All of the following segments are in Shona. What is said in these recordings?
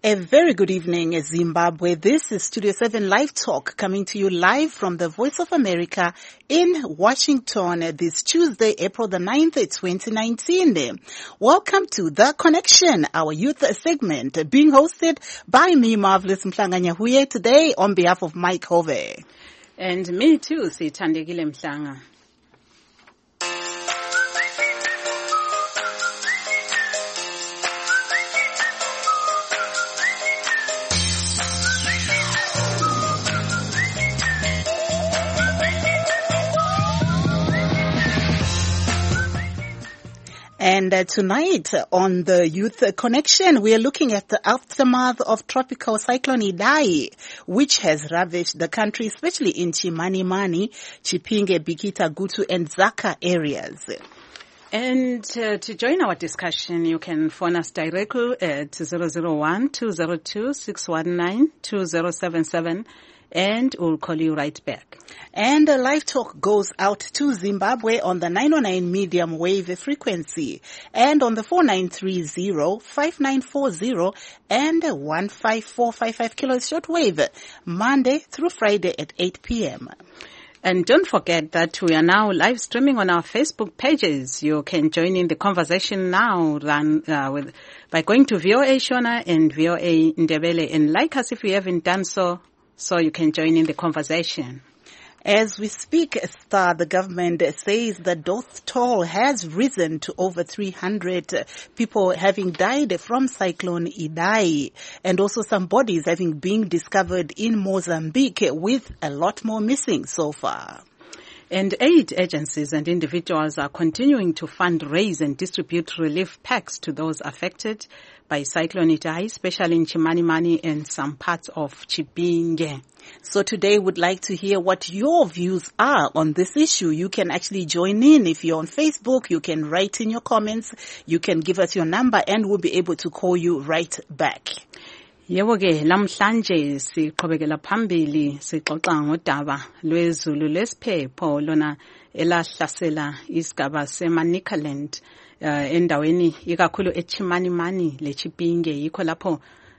A very good evening, Zimbabwe. This is Studio 7 Live Talk coming to you live from the Voice of America in Washington this Tuesday, April the 9th, 2019. Welcome to The Connection, our youth segment being hosted by me, Marvelous Mhlanga-Nyahuye, today on behalf of Mike Hove. And me too, Sithandekile Mhlanga. And tonight on the Youth Connection, we are looking at the aftermath of tropical cyclone Idai, which has ravaged the country, especially in Chimanimani, Chipinge, Bikita, Gutu, and Zaka areas. And to join our discussion, you can phone us directly at 001-202-619-2077. And we'll call you right back. And the live talk goes out to Zimbabwe on the 909 medium wave frequency and on the 4930-5940 and 15455 kilohertz shortwave, Monday through Friday at 8 p.m. And don't forget that we are now live streaming on our Facebook pages. You can join in the conversation now by going to VOA Shona and VOA Ndebele and like us if you haven't done so you can join in the conversation. As we speak, Star, the government says the death toll has risen to over 300 people having died from Cyclone Idai, and also some bodies having been discovered in Mozambique, with a lot more missing so far. And aid agencies and individuals are continuing to fundraise and distribute relief packs to those affected by Cyclone Idai, especially in Chimanimani and some parts of Chipinge. So today we'd like to hear what your views are on this issue. You can actually join in. If you're on Facebook, you can write in your comments, you can give us your number, and we'll be able to call you right back. Yebo ke lamhlanje siqhubekela phambili sixoxa ngodaba lwezulu lesiphepho lona elahlasela isigaba seManicaland endaweni ikakhulu eChimanimani leChipinge, yikho lapho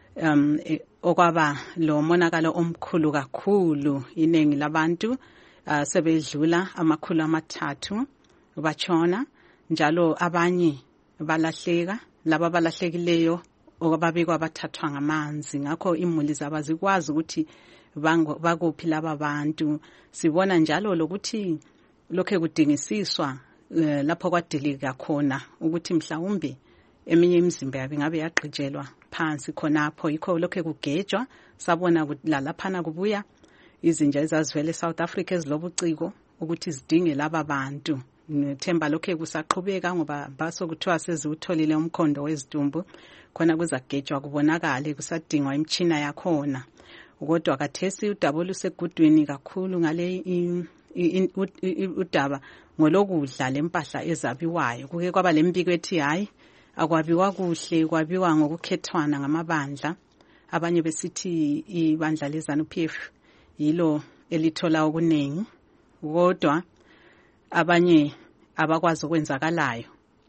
okwaba lo monakalo omkhulu kakhulu. Iningi labantu sebedlula 300 batshona, njalo abanye balahleka, laba balahlekileyo okubabikwa bathathwa ngamanzi. Ngakho imuli zabazikwazi ukuthi bakuphi laba bantu. Sibona njalo lokuthi lokho kudingisiswa lapho kwadilika khona ukuthi mhlawumbe eminye imizimba yabe ngabe yagqijelwa phansi khonapho, yikho lokho kugejwa. Sabona laphana kubuya izinja ezazivela eSouth Africa ezilobuciko ukuthi zidinge laba bantu. Ngithemba lokho kusaqhubeka ngoba baso kuthiwa seziwutholile umkhondo wezidumbu, khona kuzagejwa kubonakale kusadingwa imtshina yakhona. Kodwa kathesi udaba olusegudwini kakhulu ngale udaba ngolokudla lempahla ezabiwayo. Kuke kwaba lembiko ethi hayi akwabiwa kuhle, kwabiwa ngokukhethwana ngamabandla. Abanye besithi ibandla leZANU-PF yilo elithola okuningi, kodwa abanye abakwazi okwenzakalayo.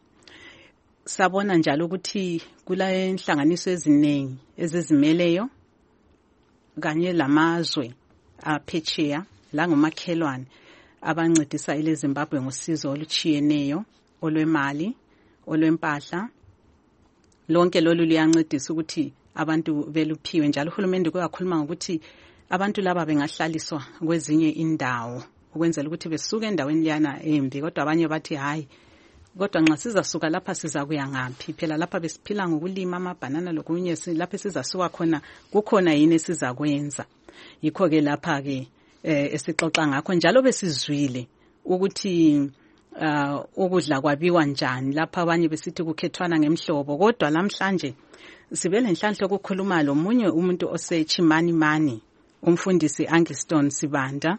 Sabona njalo ukuthi kula inhlanganiso eziningi ezizimeleyo kanye lamazwe aphetsheya la ngomakhelwane abancedisa ile Zimbabwe ngosizo oluchiyeneyo, olwemali, olwempahla. Lonke lolu liyancedisa ukuthi abantu beluphiwe, njalo uhulumende kuyakhuluma ngokuthi abantu laba bengahlaliswa kwezinye indawo ukwenzela ukuthi besuke endaweni yana embi. Kodwa abanye bathi hayi, kodwa nxa sizasuka lapha siza kuya ngaphi? Phela lapha besiphila ngokulima amabhanana lokunye, lapha sizasuka khona kukhona yini esizakwenza? Yikho ke lapha ke esixoxa ngakho, njalo besizwile ukuthi ukudla kwabiwa njani lapha. Abanye besithi kukhethwana ngemhlobo, kodwa lamhlanje sibele nhlanhla ukukhuluma lo munye umuntu oseChimanimani, umfundisi Angiston Sibanda.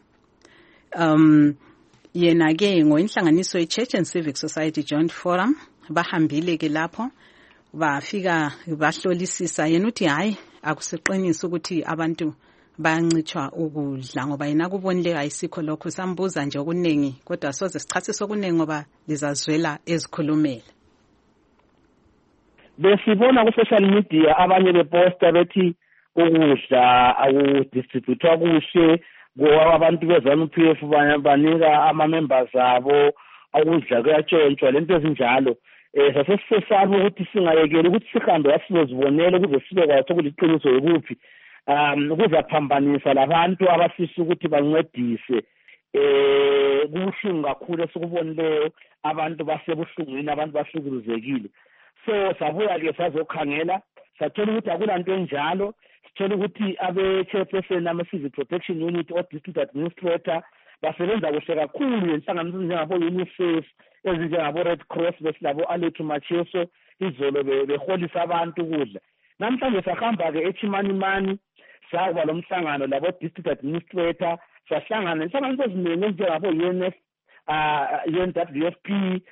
Yena ke ngoinhlanganiso yeChurch and Civic Society Joint Forum bahambile ke lapho bafika bahlolisisa. Yena uthi hayi akusiqinisa ukuthi abantu bayancithwa ukudla ngoba yena kubonile ayisikho lokho. Sambuza nje okuningi kodwa soze sichasise okuningi ngoba lizazwela ezikhulumela. besibona ku-social media abanye beposta bethi ukudla akudistributwa kuhle abantu beZANU-PF banika ama-members abo ukudla kuyatshontshwa lento ezinjalo. Sasesisesaba ukuthi singayekeli ukuthi sihambe asizozibonela ukuze sibekwazi ukuthi iqiniso yikuphi ukuzaphambanisa labantu abafisa ukuthi bancedise. Kubuhlungu kakhulu esikubonileyo, abantu basebuhlungwini, abantu bahlukuluzekile. So sabuya-ke sazokhangela, sathola ukuthi akulanto enjalo. Sithola ukuthi abe-chairperson ama-civil protection unit o-district administrator basebenza kuhle kakhulu nenhlanganiso njengabo-UNICEF ezinjengabo-Red Cross besilabo-Alec Macheso izolo beholisa abantu ukudla. Namhlanje sahamba-ke eChimanimani sakuba lo mhlangano labo-district administrator, sahlangana nenhlanganiso eziningi ezinjengabo-UNF, UNWFP,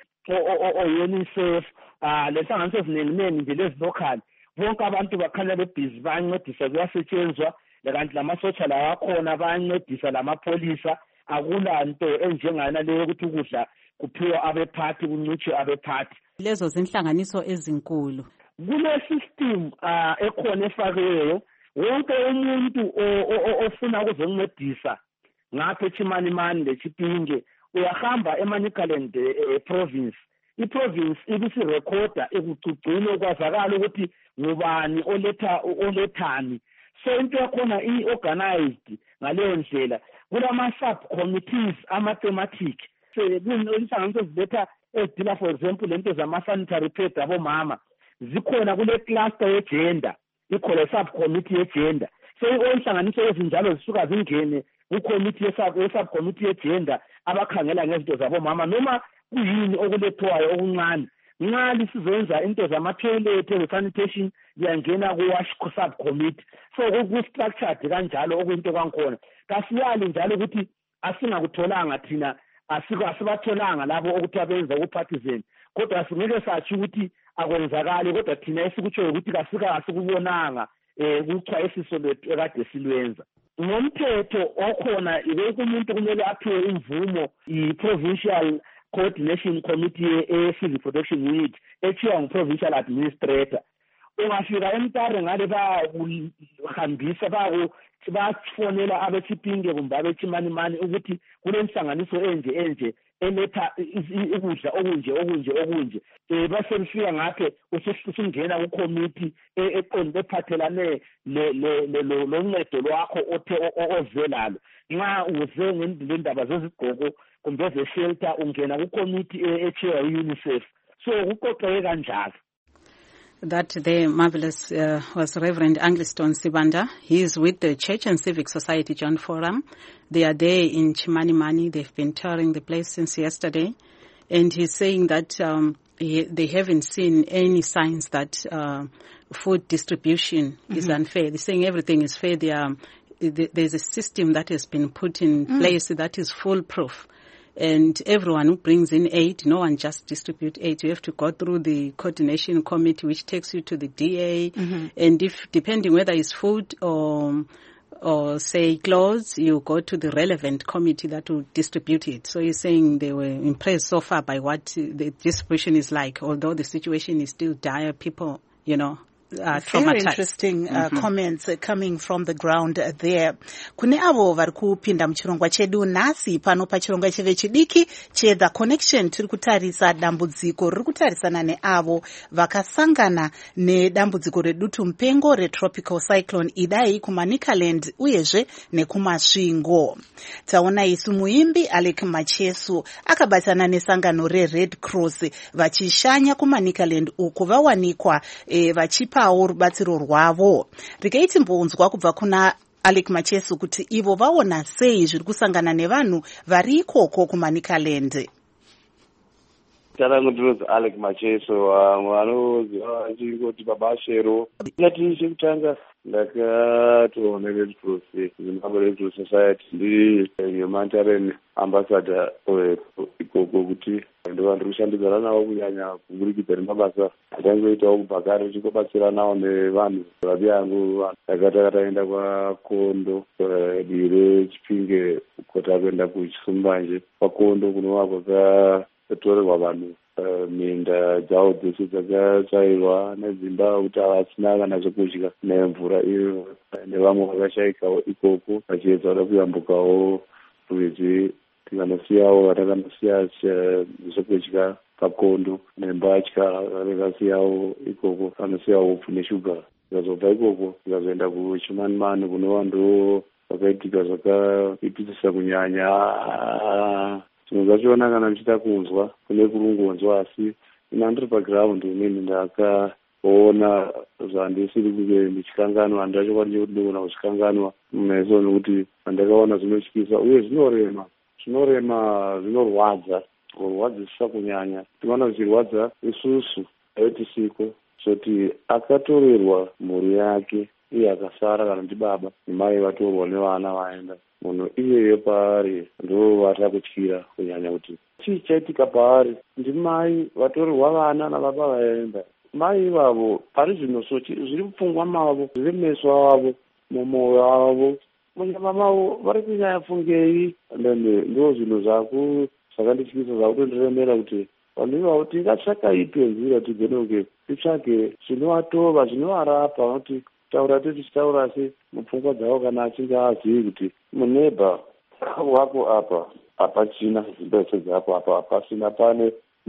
o-UNICEF, lenhlanganiso eziningi nje lezi local. Bonke abantu bakhanya bebhizi bayancedisa, kuyasetshenzwa, kanti lamasotsha lawa akhona bayancedisa, lamapholisa. Akulanto enjengana leyo ukuthi ukudla kuphiwa abephathi kuncitshwe abephathi. Lezo zinhlanganiso ezinkulu. Kune-system ekhona efakiweyo, wonke umuntu ofuna ukuzoncedisa ngapha eChimanimani leChipinge uyahamba eManicaland province. I-province ibisirekhoda ikucugcine kwazakala ukuthi ngubani olethani. So into yakhona i-organized ngaleyo ndlela. Kulama-subcommittees ama-thematic. Inhlanganiso eziletha ezidila for example lento zama-sanitary pads abomama zikhona kule cluster ye-gender, ikhona i-subcommittee ye-gender. So inhlanganiso ezinjalo zisuka zingene ku-committee ye-subcommittee ye-gender abakhangela ngezinto zabomama noma kuyini okulethwayo okuncane. Nxa lisizenza into zama-toilet sanitation liyangena ku-wash subcommittee. So ku-structured kanjalo okuyinto kwankhona. Kasiyali njalo ukuthi asingakutholanga thina, asibatholanga labo ukuthi abenza ku-partisan, kodwa singeke satsho ukuthi akwenzakali, kodwa thina esikutshoyo ukuthi kasikubonanga kuchwayisiso lwethu ekade silwenza. Ngomthetho okhona wonke umuntu kumele aphiwe imvumo i-provincial coordination committee e-civil protection unit ethiwa ngu-provincial administrator. Ungafika eMtare ngale bayakuhambisa bafonela abeChipinge kumbe abeChimanimani ukuthi kulenhlanganiso enje eletha ukudla okunje. Base lifika ngaphe usungena ku-committee ephathelane loncedo lwakho oze lalo. Nxa uze ngendaba zezigqoko kumbe ze-shelter ungena ku-committee ethiwa UNICEF. So kuqoqeke kanjalo. That the marvelous was Reverend Angliston Sibanda. He is with the Church and Civic Society John Forum. They are there in Chimanimani. They've been touring the place since yesterday. And he's saying that they haven't seen any signs that food distribution is unfair. They're saying everything is fair. There's a system that has been put in place that is foolproof. And everyone who brings in aid, no one just distribute aid. You have to go through the coordination committee, which takes you to the DA. And if, depending whether it's food or say clothes, you go to the relevant committee that will distribute it. So he's saying they were impressed so far by what the distribution is like, although the situation is still dire. People, traumatized. Very interesting comments coming from the ground there. Kune avo vari kupinda muchirongwa chedu nhasi pano pachirongwa cheve chidiki che The Connection. Tiri kutarisa dambudziko riri kutarisana neavo vakasangana nedambudziko redutu mupengo retropical cyclone Idai kuManicaland uyezve nekumasvingo. Taona isu muimbi Alec Macheso akabatana nesangano reRed Cross vachishanya kuManicaland uko vawanikwa vachipa rubatsiro rwavo. Rikaiti mbonzwa kubva kuna Alec Macheso kuti ivo vaona sei zviri kusangana nevanhu vari ikoko kuManicaland. Tarangudurozi Alec Macheso vanoziva vachingoti baba Shero. Ngati chekutanga ndakatoona Red Cross Zimbabwe Red Cross Society ndiri humanitarian ambassador ikoko kuti ndovanhu kushandidzana navo kunyanya kuburikidza nemabasa atangoitawo kubhakari tichikobatsira nawo nevanhu vavi yangu takataenda kwaKondo divi reChipinge kota kuenda kuChisumbanje kwaKondo kunova kwakatorerwa vanhu minda dzavo dzese dzakatsvairwa nedzimba kuti havasina kana zvekudya nemvura iyo, nevamwe vakashaikawo ikoko vachiedza kuda kuyambukawo rwizi tikanosiyawo vatakanosiya zvekudya pakondo nembatya vakasiyawo ikoko, vanosiyawo upfu neshuga. Tikazobva ikoko tikazoenda kuChimanimani kunova ndo vakaitika zvakaipisisa kunyanya. Zvimwe zvachiona kana ndichida kunzwa kune kurungonzwa, asi ina ndiri pagiraundi imweni ndakaona zvandisiri kunge ndichikanganwa. Handina chokwadi chekuti ndogona kuzvikanganwa meso nekuti handakaona zvinotyisa uye zvinorema, zvinorwadza, kurwadzisa kunyanya. Tinoona zvichirwadza isusu aitisiko zoti akatorerwa mhuri yake iye akasara kana ndi baba nemai vatorwa nevana vaenda, munhu iyeye paari ndo vatakutyira kunyanya kuti chii chaitika paari. Ndimai vatorerwa vana nababa vaenda, mai ivavo pari zvino sochi zviri mupfungwa mavo, zviri meso avo, mumwoyo wavo, munyama mavo vari kunyanya fungei. Ndo zvinhu zvakandityisa zvakutondiremera kuti vanhu ivavo tingatsvaka ipe nzira tigone titsvage zvinovatova, zvinovarapa, kuti taura tichitaura asi mupfungwa dzavo kana achinge azivi kuti muneba wako apa hapachina dzimba dzese dzapo apa hapasina, pane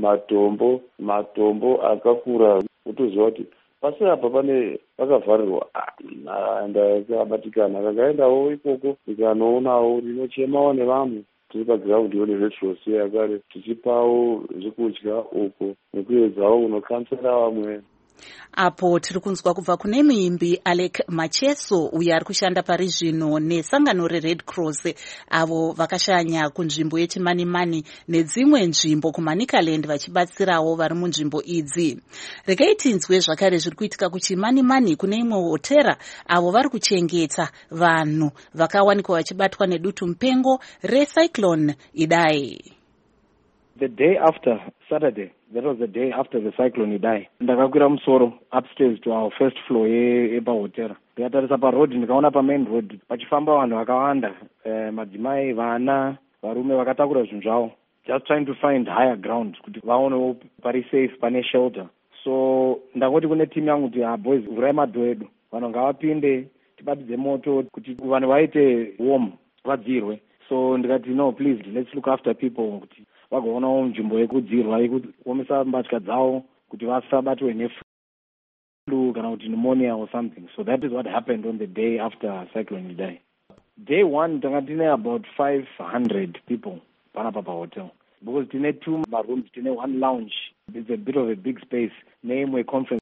matombo akakura, kutoziva kuti pasi apa pane vakavharirwa. Ndakabatikana kakaendawo ikoko ndikanoonawo ndinochemawo nevamwe tiri pagiraundi yo neRed Cross yakare tichipawo zvekudya uko nekuedzawo kunokansera vamwe. Apo tiri kunzwa kubva kune muimbi Alec Macheso uyo ari kushanda pari zvino nesangano reRed Cross avo vakashanya kunzvimbo yeChimanimani nedzimwe nzvimbo kuManicaland vachibatsirawo vari munzvimbo idzi. Regai tinzwe zvakare zviri kuitika kuChimanimani kune imwe hotera avo vari kuchengeta vanhu vakawanikwa vachibatwa nedutu mupengo recyclone Idai. The day after Saturday, that was the day after the cyclone Idai. Ndakakwira musoro upstairs to our first floor yepahotera. Ndikatarisa paroad ndikaona pamain road pachifamba vanhu vakawanda, madzimai, vana, varume vakatakura zvinhu zvavo, just trying to find higher ground kuti vaonewo pari safe, pane shelter. So ndangoti kune team yangu kuti boys, vurai madhoo edu, vanhu ngavapinde tibatidze moto kuti vanhu vaite warm, vadzirwe. So ndikati no, please let's look after people kuti vagoonawo nzvimbo yekudzirwa yekuomesa mbatya dzavo kuti vasabatwe neflu kana kuti pneumonia or something. So that is what happened on the day after cyclone Idai. Day one tanga tine about 500 people panapa pahotel, because tine 2 rooms, tine 1 lounge, it's a bit of a big space, neimwe conference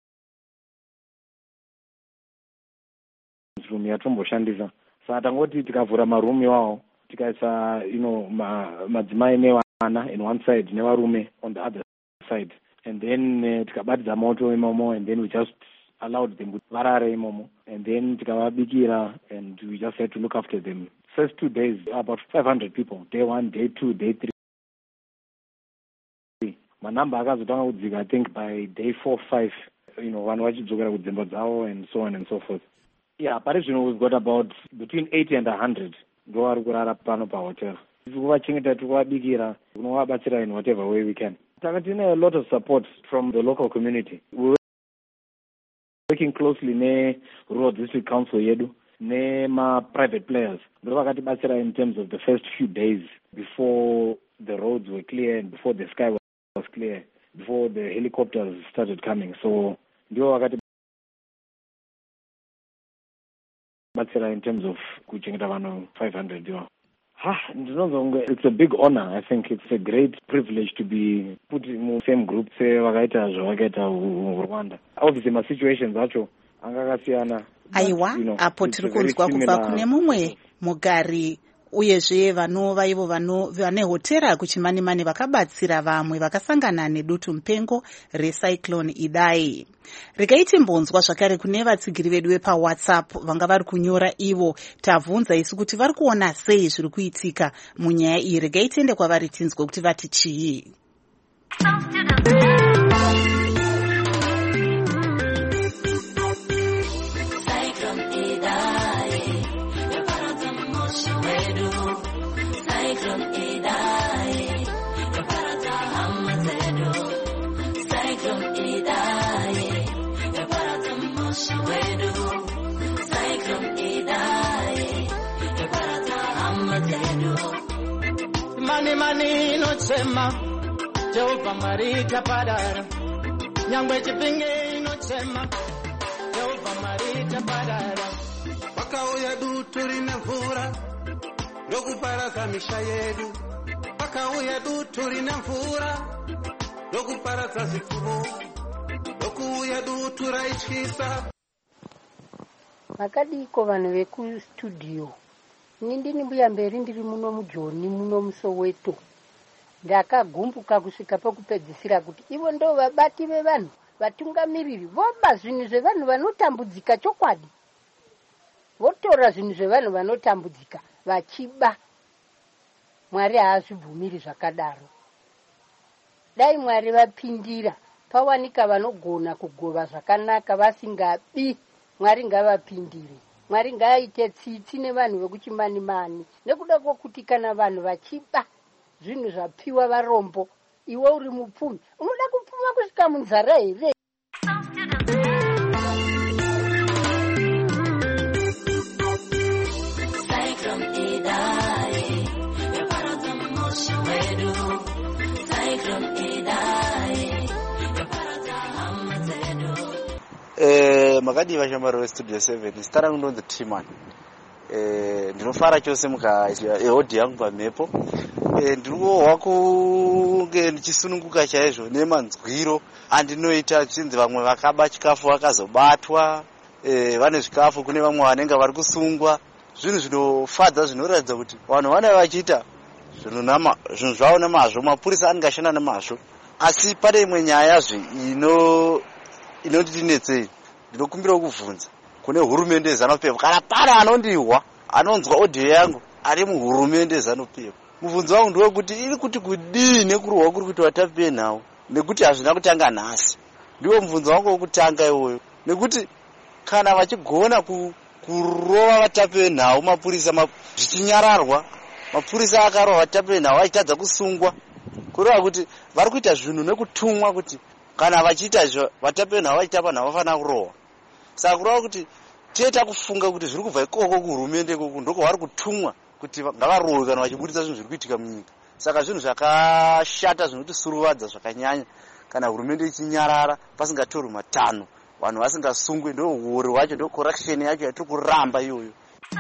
room yatomboshandisa. Saka tangoti tikavhura maroom iwawo tikaisa madzimai nevana in one side nevarume on the other side, and then tikabatidza moto imomo, and then we just allowed them kuti varare imomo, and then tikavabikira, and we just had to look after them. First 2 days about 500 people, day 1, day 2, day 3. Manamba akazotanga kudzika I think by day 4, 5, vanhu vachidzokera kudzimba dzavo and so on and so forth. Yeah, pari zvino we've got about between 80 and 100 ndo vari kurara pano pahotel. Tikuvachengeta, tikuvabikira, kunovabatsira in whatever way we can. Tanga tine a lot of support from the local community. We're working closely ne-Rural District Council yedu, nema-private players. Ndo vakatibatsira in terms of the first few days before the roads were clear and before the sky was clear, before the helicopters started coming. So ndio vakatibatsira in terms of kuchengeta vanhu 500. It's a big honor. I think it's a great privilege to be put in the same group sevakaita zvavakaita Rwanda. Obviously my situations acho angakasiyana. Aiwa, apo tiri kunzwa kubva kune mumwe mugari uyezve vanova ivo vane hotera kuChimanimani vakabatsira vamwe vakasangana nedutu mupengo recyclone Idai. Regai timbonzwa zvakare kune vatsigiri vedu vepaWhatsApp vanga vari kunyora ivo, tabvunza isu kuti vari kuona sei zviri kuitika munyaya iyi. Regai tiende kwavari tinzwe kuti vati chii. Cyclone Idai, Cyclone Idai, yaparadza musha wedu. Cyclone Idai, yaparadza hama dzedu. Mani inochema, Jehovah Marita Padara. Nyangwe chipinge inochema, Jehovah Marita Padara. Wakauya dutu rine mvura, ndokuparadza misha yedu. Wakauya dutu rine mvura, ndokuparadza zvipfuwo. Ndokuuya dutu raityisa. Makadiko vanhu vekustudio. Ndini mbuya mberi ndiri muno mujoni muno muSoweto. Ndakagumbuka kusvika pakupedzisira kuti ivo ndo vabati vevanhu, vatungamiriri voba zvinhu zvevanhu vanotambudzika chokwadi. Votora zvinhu zvevanhu vanotambudzika vachiba. Mwari haazvibvumiri zvakadaro. Dai Mwari vapindira pawanika vanogona kugova zvakanaka vasingabi, Mwari ngavapindire. Mwari ngaaite tsitsi nevanhu vekuchimani-mani. Nekuda kwokuti kana vanhu vachiba zvinhu zvapiwa varombo, iwe uri mupfumi, unoda kupfuma kusvika munzara here? Cyclone Idai, yaparadza musha wedu. Cyclone Idai, yaparadza hama dzedu. Makadiva shamari westudio 7 sitara kunonzi Triman. Ndinofara chose mukahodhi yangu pamhepo. Ndiriwohwa kunge ndichisununguka chaizvo nemanzwiro andinoita chinzi vamwe vakaba chikafu vakazobatwa, vane zvikafu kune vamwe vanenge vari kusungwa. Zvinhu zvinofadza zvinoratidza kuti vanhu vane vachiita zvinhu zvavo nemazvo, mapurisa angashanda nemazvo. Asi pane imwe nyayazve inonditinetsei. Ndinokumbira kuvhunza kune hurumende yeZANU-PF, kana pane anondihwa anonzwa audio yangu ari muhurumende yeZANU-PF. Mubvunzo wangu ndewekuti iri kuti kudii nekurohwa kuri kuitwa Tape Now, nekuti hazvina kutanga nhasi. Ndiwo mubvunzo wangu wokutanga iwoyo, nekuti kana vachigona kurova vaTape Now mapurisa zvichinyararwa, mapurisa akarohwa Tape Now achitadza kusungwa, kureva kuti vari kuita zvinhu nekutumwa kuti kana vachiita izvo vaTape Now vachitapa nhau vafanira kurohwa. Saka kureva kuti tieta kufunga kuti zviri kubva ikoko kuhurumende ikoko ndoko vari kutumwa kuti ngavarohwe kana vachiburitsa zvinhu zviri kuitika munyika. Saka zvinhu zvakashata zvinotisuruvadza zvakanyanya kana hurumende ichinyarara pasingatorwi matanho, vanhu vasingasungwe. Ndo uori hwacho, ndo corruption yacho yatiri kuramba iyoyo.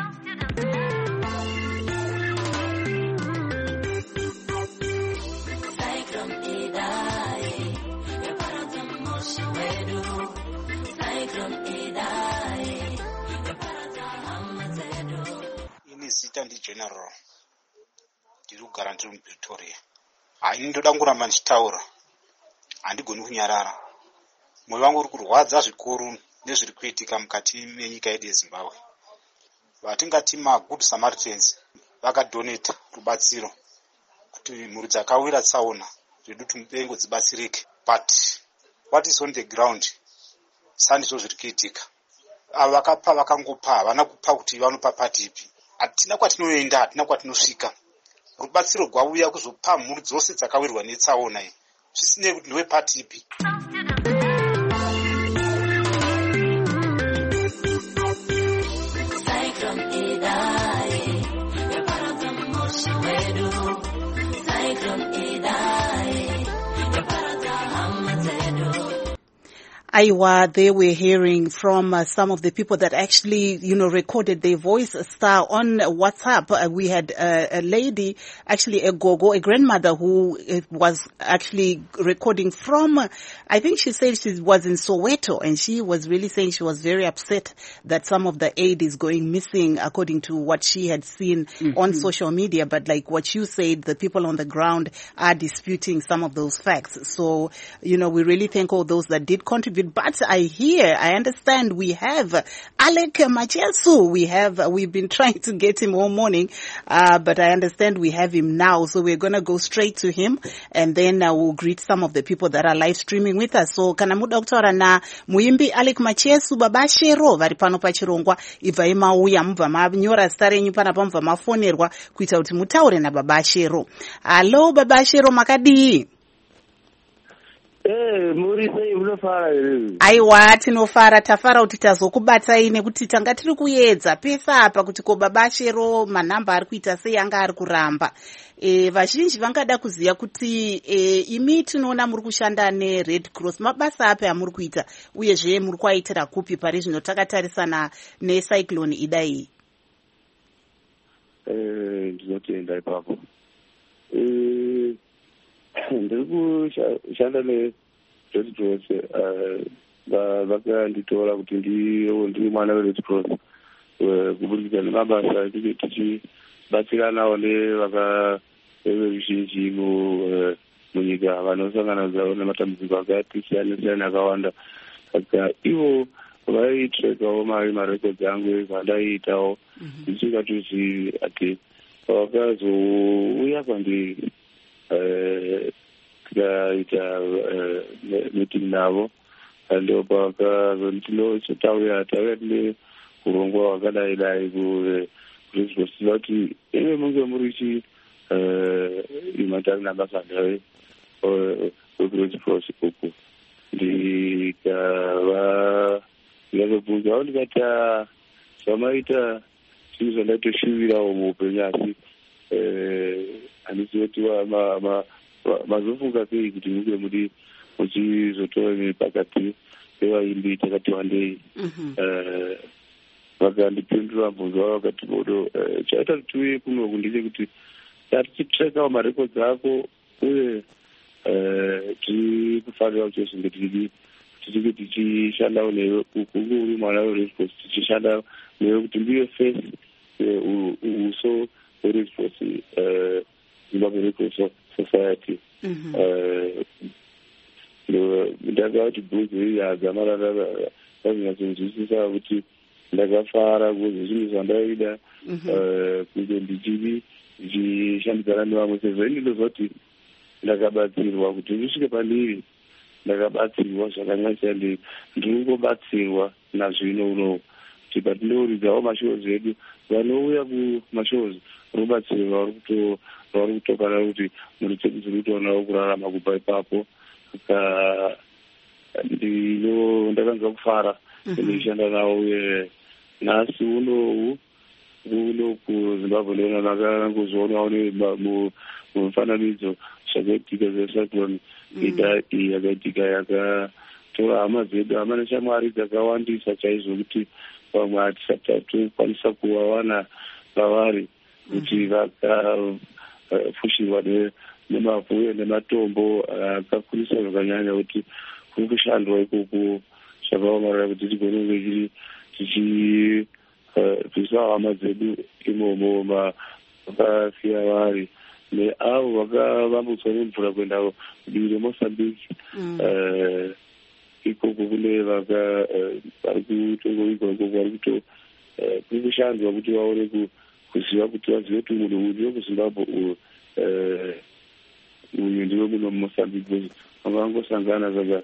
Zita ndi General ndiri kugara ndiri muPretoria. Ini ndoda kuramba ndichitaura, handigoni kunyarara. Mwoyo wangu uri kurwadza zvikuru nezviri kuitika mukati menyika yedu yeZimbabwe. Vatingati maGood Samaritans vakadoneta rubatsiro kuti mhuri dzakawira tsaona zvedutu mupengo dzibatsirike. But what is on the ground sandizvo zviri kuitika. Ava vakapa vakangopa, havana kupa kuti vanopa pati ipi. Hatina kwatinoenda, hatina kwatinosvika. Rubatsiro rwauya kuzopa mhuri dzose dzakawirwa netsaona iyi, zvisinei kuti ndewe pati ipi. Aiwa, they were hearing from some of the people that actually, recorded their voice star on WhatsApp. We had a lady, actually a gogo, a grandmother who was actually recording from, I think she said she was in Soweto, and she was really saying she was very upset that some of the aid is going missing according to what she had seen on social media. But like what you said, the people on the ground are disputing some of those facts. So, we really thank all those that did contribute. But I understand we have Alec Machesu. We've been trying to get him all morning, but I understand we have him now. So we're going to go straight to him, and then we'll greet some of the people that are live streaming with us. So kana mudoktora na muimbi Alec Machesu babashero vari pano pachirongwa ibva imauya mubva manyora zita renyu panapa mubva mafonerwa kuita kuti mutaure nababashero. Hello babashero, makadii? muri sei munofara here? Aiwa, tinofara, tafara kuti tazokubatai nekuti tanga tiri kuedza pese apa kuti ko baba Shero manhamba ari kuita sei anga ari kuramba. Vazhinji vangada kuziva kuti imi tinoona muri kushanda neRed Cross, mabasa api amuri kuita uyezve muri kuaitira kupi pari zvino takatarisana necyclone Idai? Ndinotenda ipapo. Ndiri kushanda neRed Cross, vakanditora kuti ndiri mwana weRed Cross kubudikidza nemabasa etinenge tichibatsiranawo neveruzhinji munyika vanosangana nematambudziko akati siyana akawanda. Saka ivo vaitrekawo marekodzi angu zvandaiitawo ndichingatozivi ati vakazouya kwandiri tikaita meeting navo ndopakazotinotaura tine urongwa hwakadai kuzviziva kuti ime munge muri imatari nabasa ndave weRed Cross uku ndikazobvunzawo ndikati zvamaita zvinhu zvandaitoshuvirawo muupenyu asi handisi kuti mazofunga sei kuti munge muri muchizotora pakati pevaimbi takati wandei. Vakandipindura bvunzo wavo vakati bodo chaita kuti tiuye kuno kundise kuti tichitrekawo marekodzi ako uye tiri kufarira kuti zvinge tichinge tichishandawo newe uku uri mwana weRed Cross tichishanda newe kuti ndiwe face uso weRed Cross Zimbabwe Red Cross Society. Ndakati bvunzo iyi hadzamarara vazinyatsonzwisisa kuti ndakafara kuzi zvinhu zvandaida kunge ndichishandidzana nevamwe sezvo ini ndozoti ndakabatsirwa kuti ndisvike pandiri ndakabatsirwa zvakanyanyisa ndiringobatsirwa nazvino unowu kuti patinoridzawo mashows edu vanouya kumashows rubatsirwa vari kutokana kuti muri tsedu dziri kutoonawo kurarama kubva ipapo. Saka ndakanzwa kufara ndishanda nawo uye nhasi unowu kuZimbabwe ndona makangozvionawo mumifananidzo zvakaitika zecyclone Idai yakaitika yakatora hama dzedu, hama neshamwari dzakawandisa chaizvo kuti vamwe hatisatokwanisa kuvawana pavari kuti vakafushirwa nemavhu uye nematombo akakurisa zvakanyanya kuti kuri kushandwa ikoko zvakaomarara kuti tigone kunge tichibvisa hama dzedu imomo vakasiya vari neavo vakavambutswa nemvura kuenda kudivi reMozambique. Ikoko kune vari kutongoigwa ikoko vari kuri kushandwa kuti vaone kuziva kuti vazive kuti munhu uyu ndiwe kuZimbabwe uyu ndiwe muno muMozambique vakangosangana. Saka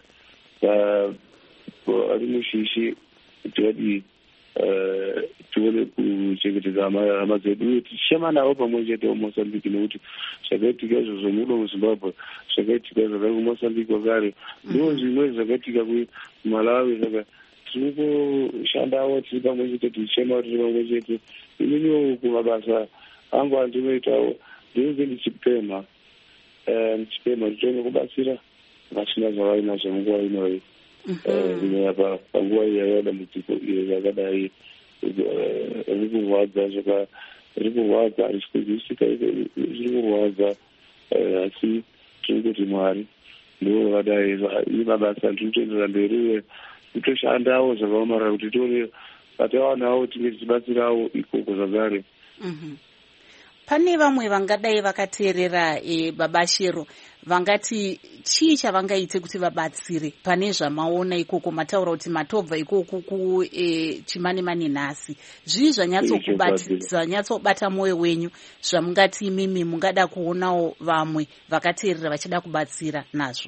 ari mushishi kuti vadii tione kuchengetedza hama dzedu uye tichishema navo pamwe chete muMozambique nekuti zvakaitika izvozvo muno muZimbabwe zvakaitika zvakari kuMozambique wakare ndiwo zvimwe zvakaitika kuMalawi. Saka tiri kushandawo tiri pamwe chete tichichema tiri pamwe chete. Ininiwo kumabasa angu andinoitawo ndinenge ndichipemha ndichione kubatsira vachina zvavainazvo munguva inoyi apa panguva iyi yadambudziko iyo yakadai riri kurwadza richikuzvisika zviri kurwadza asi tiri kuti Mwari ndiwo vakadai mabasa ndinotoendera mberi uye kutoshandawo zvakaomarara kuti tione patawanawo tinge tichibatsirawo ikoko zvakare. Pane vamwe vangadai vakateerera baba Shero vangati chii chavangaite kuti vabatsire pane zvamaona ikoko mataura kuti matobva ikoko kuChimanimani nhasi zvii zvanyatsobata mwoyo wenyu zvamungati imimi mungada kuonawo vamwe vakateerera vachida kubatsira nazvo?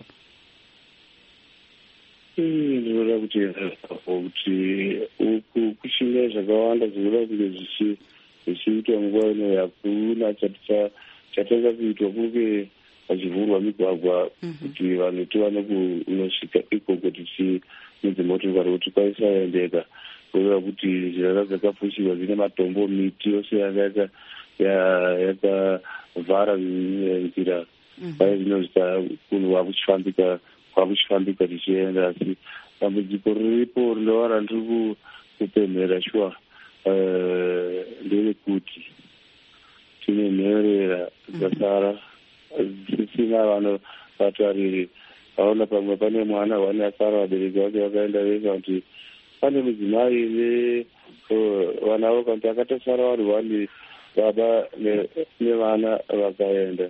Ndinoda kuti uku kuchinga zvakawanda zvinoda kunge zvichiitwa nguva ino yakuna chatanga kuitwa kunge pachivhurwa migwagwa kuti vanhu tiwane kunosvika ikoko tichimidze motokari kuti kwaisaendeka kureva kuti nzira dzakapfushirwa dzine matombo, miti yose yanga yakavhara nzira. Kwai zvinozita kunhu kwakuchifambika tichienda, asi dambudziko riripo rinovara ndiri kupemhera shuwa nderekuti tine nherera dzasara dzisina vanovatariri. Vaona pamwe pane mwana wane asara, vabereki vake vakaenda vega kuti pane mudzimai vana vavo kuti akatosara vari wani, baba nevana vakaenda.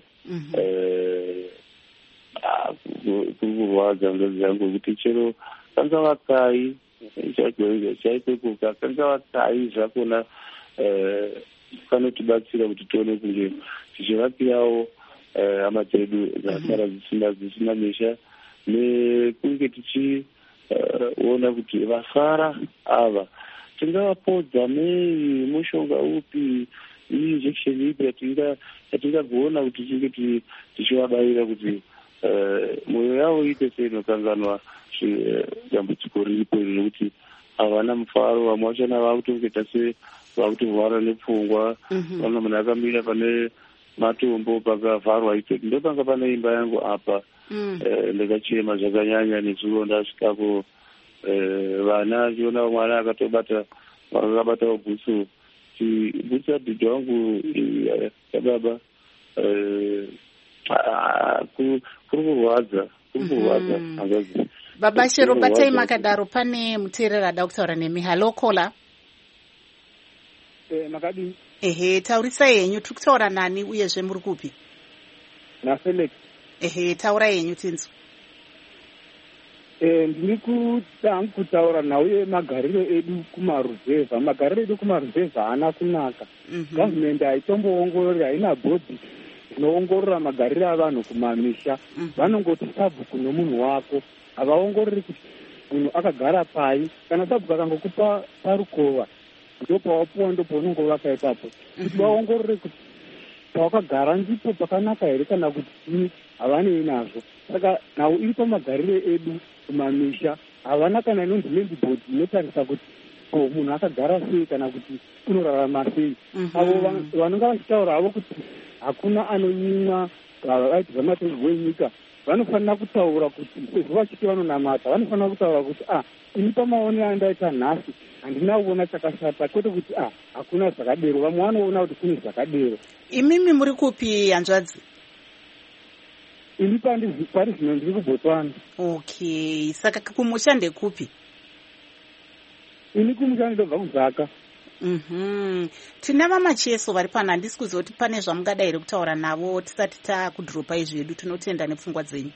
Kuri kurwadza ngazi yangu kuti chero kanga vakai chaipekuka kanga vakai zvakona kanotibatsira kuti tione kunge tichivapirawo hama dzedu dzasara dzisina misha, nekunge tichiona kuti vasara ava tingavapodza nei, mushonga upi, injection ipi yatingagona kuti tinge tichivabayira kuti mwoyo yavo iite seinokanganwa dambudziko riripo iri, nekuti havana mufaro. Vamwe vachona vakutongeta vakutorwara nepfungwa. Vamwe munhu akamira pane matombo pakavharwa iketi, ndopanga pane imba yangu apa, ndakachema zvakanyanya nezuro. Ndasvikapo vana achiona mwana akabatawo bhutsu, bhutsu yadhidhi wangu yababa, kuri kurwadza hangazi. Baba Shero, batai makadaro pane muteerera ada kutaura nemi. Halo kola. Makadi. Taurisa yenyu, tiri kutaura nani uyezve muri kupi? naFelix. Taura yenyu tinzwa. Ndiri kutaura nauye magariro edu kumaruzevha. Magariro edu kumaruzevha haana kunaka. Gavhumende haitomboongorori, haina bhodhi inoongorora magariro avanhu kumamisha. Vanongoti sabhuku nomunhu wako, havaongorori kuti munhu akagara pai. Kana sabhuku akangokupa parukova, ndopawapuwa ndopaunongo vaka ipapo. Kuti vaongorore kuti pawakagara ndipo pakanaka here kana kuti havanei nazvo. Saka nhau iri pamagariro edu kumamisha, havana kana inonzi landboard inotarisa kuti munhu akagara sei kana kuti unorarama sei. Avo vanonga vachitaura havo kuti hakuna anonyimwa vaiti zvamatongerwo enyika, vanofanira kutaura kuti sezvo vachiti vanonamata, vanofanira kutaura kuti ini pamaonero andaita nhasi handina kuona chakashata, kwete kuti hakuna zvakadero. Vamwe vanoona kuti kune zvakadero. Imimi muri kupi hanzvadzi? Ini pari zvino ndiri kuBotswana. Okay, saka kumusha ndekupi? Ini kumusha ndobva kuZaka. Tina vamacheso vari pano, handisi kuziva kuti pane zvamungadai here kutaura navo tisati takudhiropa izvedu. Tinotenda nepfungwa dzenyu.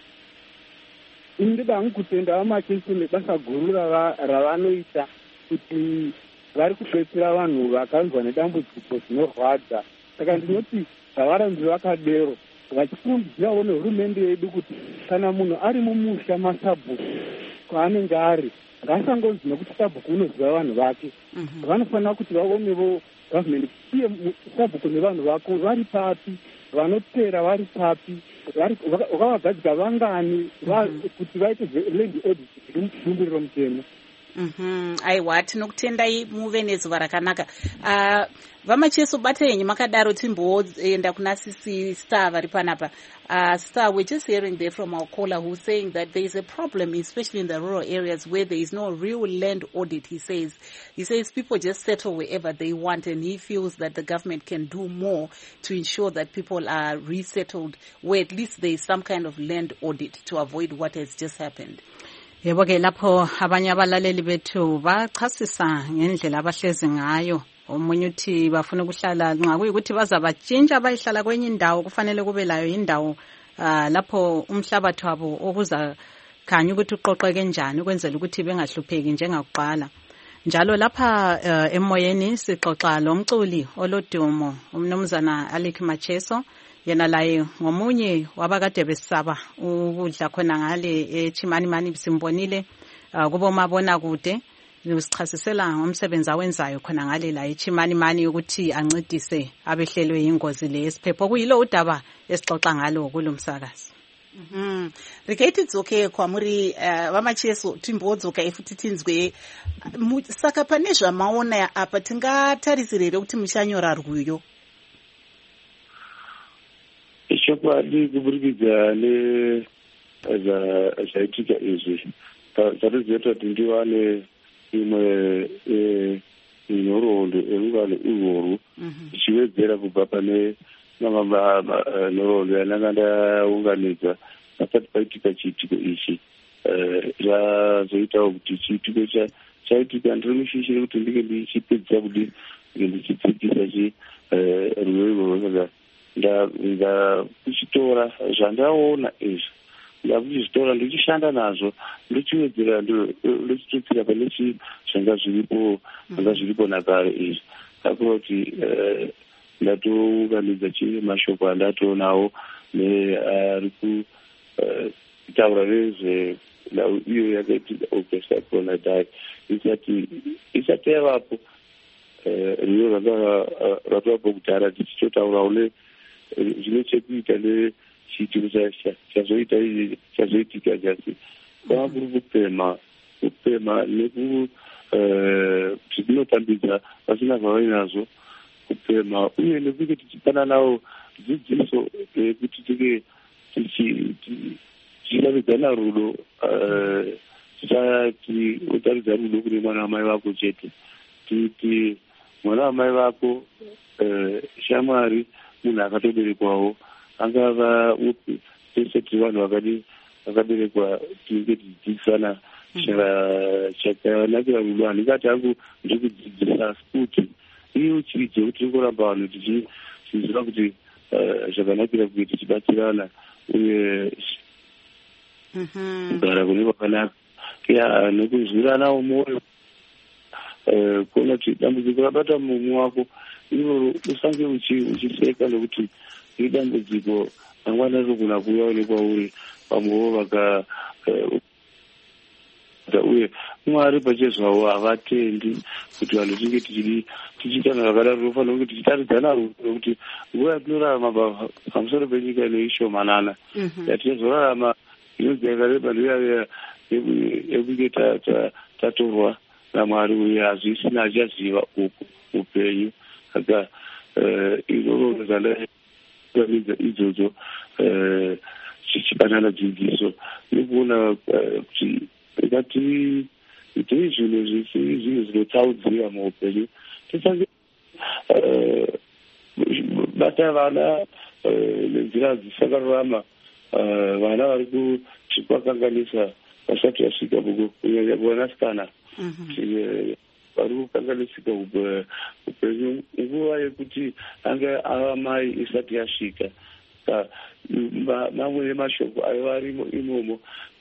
Ini ndoda hangu kutenda vamacheso nebasa guru ravanoita kuti vari kupedzera vanhu vakanzwa nedambudziko dzinorwadza. Saka ndinoti ngavarambire vakadero, vachikurudzirawo nehurumende yedu kuti kana munhu ari mumusha masabhuku kwaanenge ari, ngasangonzi nekuti sabhuku unoziva vanhu vake. Vanofanira kuti vaonevo gavhumende uye sabhuku nevanhu vako vari papi, vanotera vari papi, vakavagadzika vangani kuti vaite land audit zviri mudumburiro mutemo. Aiwa, tinokutendai muve nezuva rakanaka. Vamacheso bata yenyu makadaro, timboenda kuna Sisi Star vari panapa. Star, we're just hearing there from our caller who's saying that there is a problem, especially in the rural areas where there is no real land audit. He says people just settle wherever they want, and he feels that the government can do more to ensure that people are resettled, where at least there is some kind of land audit to avoid what has just happened. Yebo ke lapho abanye abalaleli bethu bachasisa ngendlela abahlezi ngayo. Omunye uthi bafuna ukuhlala nxa kuyikuthi bazabatshintsha bayihlala kwenye indawo, kufanele kube layo indawo lapho umhlabathi wabo okuza khanya ukuthi uqoqeke njani ukwenzela ukuthi bengahlupheki njengakuqala. Njalo lapha emoyeni sixoxa lomculi olodumo umnumzana Alec Macheso, yena laye ngomunye wabakade besaba ukudla khona ngale eChimani Mani, simbonile kubomabona kude usichasisela ngomsebenzi awenzayo khona ngale la iChimani ukuthi ancedise abehlelwe ingozi le yesiphepho kuyilo udaba esixoxa ngalo kulomsakazi. Re ka itidzoke kwamuri vamacheso timbodzoka ifuti tinzwe saka pane zvamaona apa tingatarisire kuti muchanyora rwiyo. Chokwadi kuburikidza nezvaitika izvi tatizoita kuti ndiwane imwe nhoroondo erungano urworwu ichiwedzera kubva pane nhoroondo yananga ndaunganidza pasati paitika chiitiko ichi. Zvazoitawo kuti chiitiko chaitika ndiri mushishire kuti ndinge ndichipedzisa kudi ndichitsikisa rwiyo irworwo. Ndakuchitora zvandaona izvi ndakuchizvitora ndichishanda nazvo ndichiwedzera ndichitutsira pane zvanga zviripo nakare izvi takura kuti ndatounganidza chii mashoko andatoonawo neari kutaura nezvenhau iyo yakaitika August Cyclone isati yavapo riyo ratovapo kudhara tichitotaurawo zvine chekuita nechiitiko chazoitika chasi kwava kuri kupema nekuti tinotambidza pasina zvavainazvo kupema uye nekuti tichipananawo dzidziso yekuti tige tichiratidzana rudo tisati utaridza rudo kune mwana wamai vako chete titi mwana wamai vako shamwari munhu akatoberekwawo angava upi tese tiri vanhu vakaberekwa tinenge tichidzidzisana chakanakira rudo. Handingati hangu ndiri kudzidzisa kuti iye uchidze kuti tiri kuramba vanhu tichiziva kuti zvakanakira kuti tichibatsirana uye kugara kune kwakanaka nekuzwiranawo mwoyo kuona kuti dambudziko rabata mumwe wako ivoro usange uchiseka nekuti iri dambudziko mangwana rinogona kuuyawo nekwauri vamwewo uye Mwari pachezvawo havatendi kuti vanhu tinge tichiita zvakadaro. Tinofanira kuti tichitaridzana kuti nguva yatinorarama pamusoro penyika inoishomanana yatinozorarama inonzi yakareba ndoyaya yekunge tatorwa naMwari uye hazvisina achaziva upenyu saka iroro zvandaamidza idzodzo chichipanana dzidziso nekuona kuti ikati itei zvinhu zvinhu zvinotaudzira muupenyu tisange bata vana nenzira dzisakarurama vana vari kuchipakanganisa vasati vasvika kunyanya kuvanasikana vari kukanganisika upenyu nguva yekuti ange ava mai isati yasvika. Mamwe emashoko aiva arimo imomo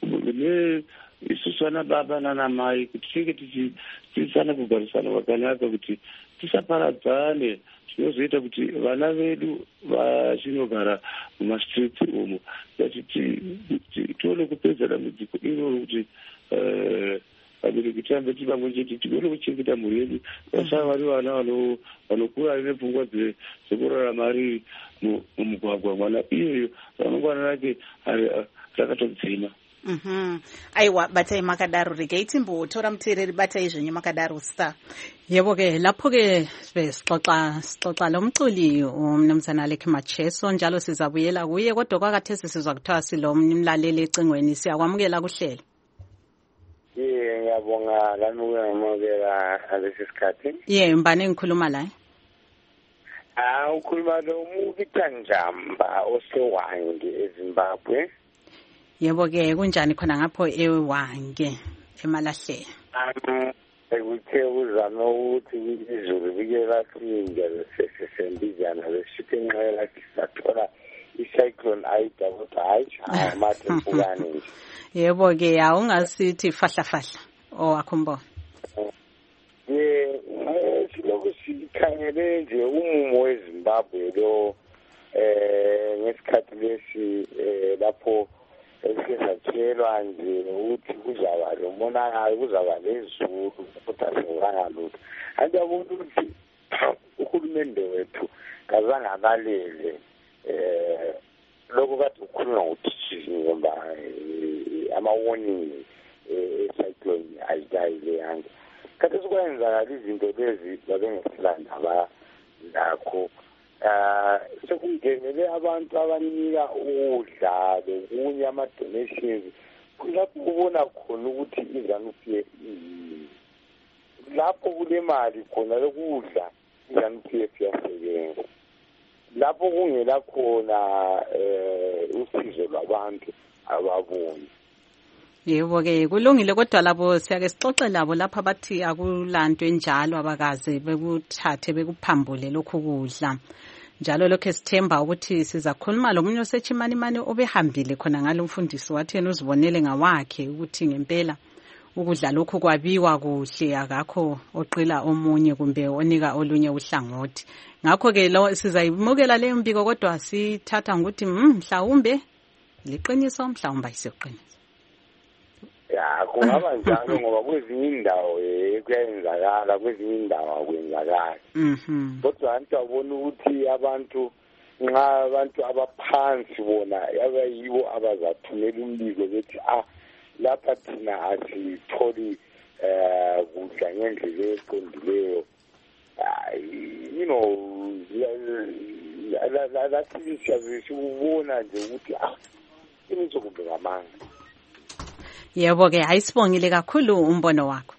isusu vana baba nana mai kuti tinge tichidzidzisana kugarisana kwakanaka kuti tisaparadzane zvinozoita kuti vana vedu vachinogara mumastreets umo kuti tione kupedza dambudziko iroro kuti vabereki tirambe tiri pamwe chete tigone kuchengeta mhuri yedu vasava vari vana vanokura ine pfungwa dzekurarama ari mumugwagwa mwana iyeyo ramangwana rake rakatodzima. Aiwa batai makadaro regai timbotora muteereri batai zvenyu makadaro star. Yebo ke lapho ke sixoxa lomculi umnumzana Alec Macheso njalo sizabuyela kuye kodwa kwakathesi sizwa kuthiwa silomlaleli ecingweni siyakwamukela kuhlelo. Ngiyabonga ngamukela ngalesi sikhathi. Mbani ngikhuluma la? Ukhuluma noMukita Njamba osewange eZimbabwe. Yebo ke kunjani khona ngapho ewange eMalahleni? Ekuthe uzama ukuthi izulu like lasinja sesembizana lesiphe inqela kisathola icyclone ayida kodwa hayi mathe mpukane nje. Yebo ke awungasithi fahla akhumbona. Silokhu sikhangele nje umumo weZimbabwe lo ngesikhathi lesi lapho esike satshelwa nje ukuthi kuzaba lomonakalo, kuzaba lezulu futhi asinganga lutho. Andiyabona ukuthi uhulumende wethu kazange abalele lokho kade ukhuluma ngokuthi ngoba ama-warning e-cyclone ayidayile yange. Kade sikwenzakala izinto lezi babengesilanda lakho. Sekungenele abantu abanika ukudla lokunye ama-donations. Kulapho ubona khona ukuthi iZANU-PF lapho kule mali khona lokudla iZANU-PF yasebenza. Lapho kungela khona usizo lwabantu ababoni. Yebo ke kulungile, kodwa labo siyake sixoxe labo lapha bathi akulanto enjalo abakaze bekuthathe bekuphambule lokhu kudla. Njalo lokho sithemba ukuthi sizakhuluma lomunye osetshimani obehambile khona ngalo mfundisi wathi yena uzibonele ngawakhe ukuthi ngempela ukudla lokhu kwabiwa kuhle, akakho oqila omunye kumbe onika olunye uhlangothi. Ngakho ke lo sizayimukela le mbiko, kodwa sithatha ngokuthi mhlawumbe liqiniso, mhlawumbe ayisiqiniso. Ya kungaba njalo ngoba kwezinye indawo kuyenzakala, kwezinye indawo akwenzakali. Kodwa abantu abona ukuthi abantu nxa abantu abaphansi bona abayibo abazathumela umbiko bethi lapha thina asitholi kudla ngendlela eqondileyo. Lathi siyabona nje ukuthi imizokube ngamanga. Yebo ke ayisibongile kakhulu umbono wakho.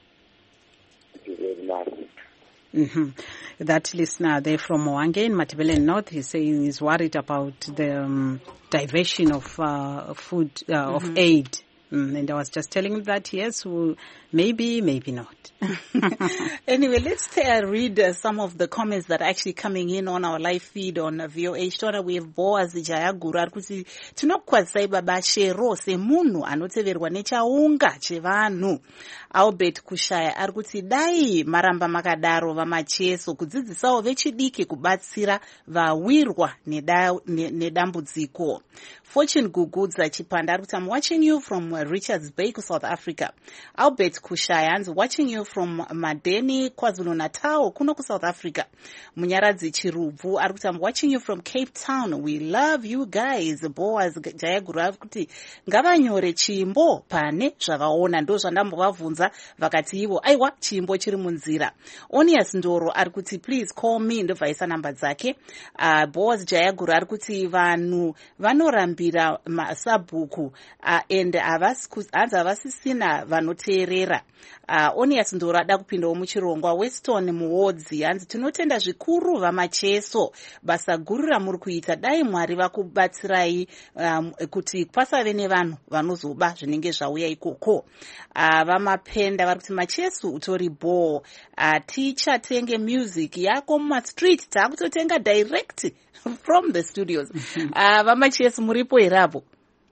That listener there from Mwange in Matabele North, he's saying he's worried about the diversion of food, of aid. And I was just telling him that, yes, maybe not. Anyway, let's read some of the comments that are actually coming in on our live feed on VOH. Tona we have Boaz Jayagura kuti tinokwazai baba shero semunhu anoteverwa nechaunga chevanhu. Albert Kushaya ari kuti dai maramba makadaro vamacheso kudzidzisawo vechidiki kubatsira vawirwa nedambudziko. Fortune Gugudza Chipanda ari kuti I'm watching you from Richards Bay, South Africa. Albert Kushaya watching you from Madeni, KwaZulu-Natal, kuno ku South Africa. Munyaradzi Chirubvu ari kuti I'm watching you from Cape Town. We love you guys. Boaz Jayaguru ari kuti ngavanyore chimbo pane zvavaona, ndo zvandambovabvunza vakati ivo aiwa chimbo chiri munzira. Onias Ndoro ari kuti please call me, ndobvaisa namba dzake. Boaz Jayaguru ari kuti vanhu vanorambira masabhuku and havasisina vanoteerera. Onias Ndoro ada kupindawo muchirongwa. Weston Muodzi hanzi tinotenda zvikuru vamacheso, basa guru ramuri kuita, dai Mwari vakubatsirai kuti pasave nevanhu vanozoba zvinenge zvauya ikoko. Vamapenda vari kuti macheso utori bo, tichatenge music yako mumastreet, takutotenga direct from the studios. Vamacheso muripo herapo?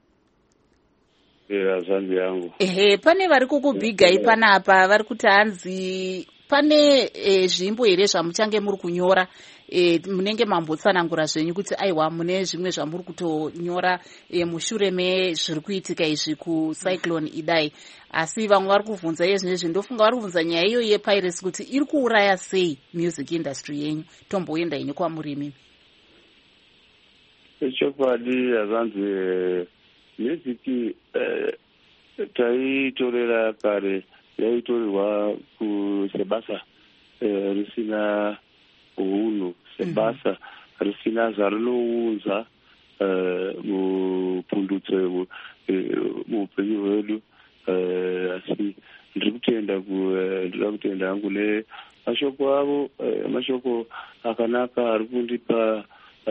Zanzi yangu. Pane vari kukubhigai panapa vari kuti hanzi pane zvimbo here zvamuchange muri kunyora munenge mambotsanangura zvenyu kuti aiwa mune zvimwe zvamuri kutonyora mushure mezviri kuitika izvi kucyclone Idai. Asi vamwe vari kuvhunza yezvinezvi, ndofunga vari kuvhunza nyaya iyo yepiracy kuti iri kuuraya sei music industry yenyu. Tomboenda ini kwamuri mimi. Chokwadi azanzi music taitorera kare yaitorerwa sebasa risina unhu, sebasa risina zarinounza mupundutso muupenyu hwedu. Asi ndinoda kutenda hangu nemashoko avo, mashoko akanaka ari kundipa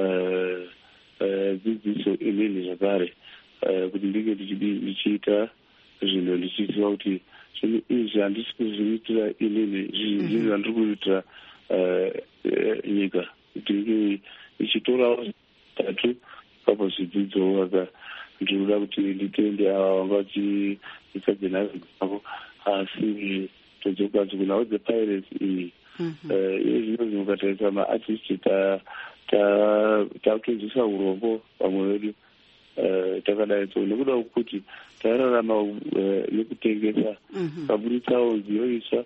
dzidziso inini zvakare, kuti ndinge ndichiita zvinhu ndichiziva kuti zvinhu izvi handisi kuzviitira inini, zvinhu zvandiri kuitira nyika, kuti ndinge ndichitorawo tatu papo zvidzidzo aka ndinoda kuti nditende ava vanga vachiita dzenhazvo dzavo, asi todzokadzo kunawo dzepirates iyi. Iyo zvino zvinokatarisa maartist takutozisa urombo vamwe vedu takadai so nekuda kwekuti tairarama nekutengesa kaburitsawo nziyoiswa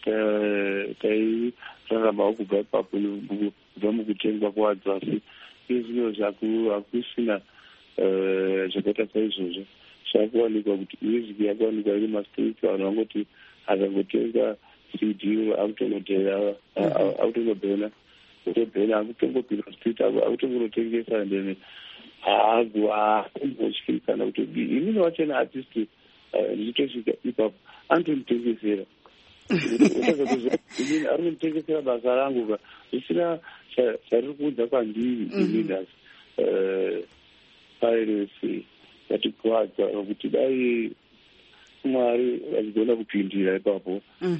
tairaramawo kubva ipapo kubva mukutengwa kwadzo, asi izvino hakusina zvakaita saizvozvo. Zvakuwanikwa kuti music yakuwanikwa iri mastriti, vanhu vangoti akangotenga CD autongobhena akutongopinda street akutongonotengesa ndene hakumbotyi kana kuti inini wachena artist ndichitosvika ipapo anotonditengesera inini ari kunditengesera basa rangu zvisina zvariri kuudza kwandiri inini piracy yatikwadza kuti dai Mwari vachigona kupindira ipapo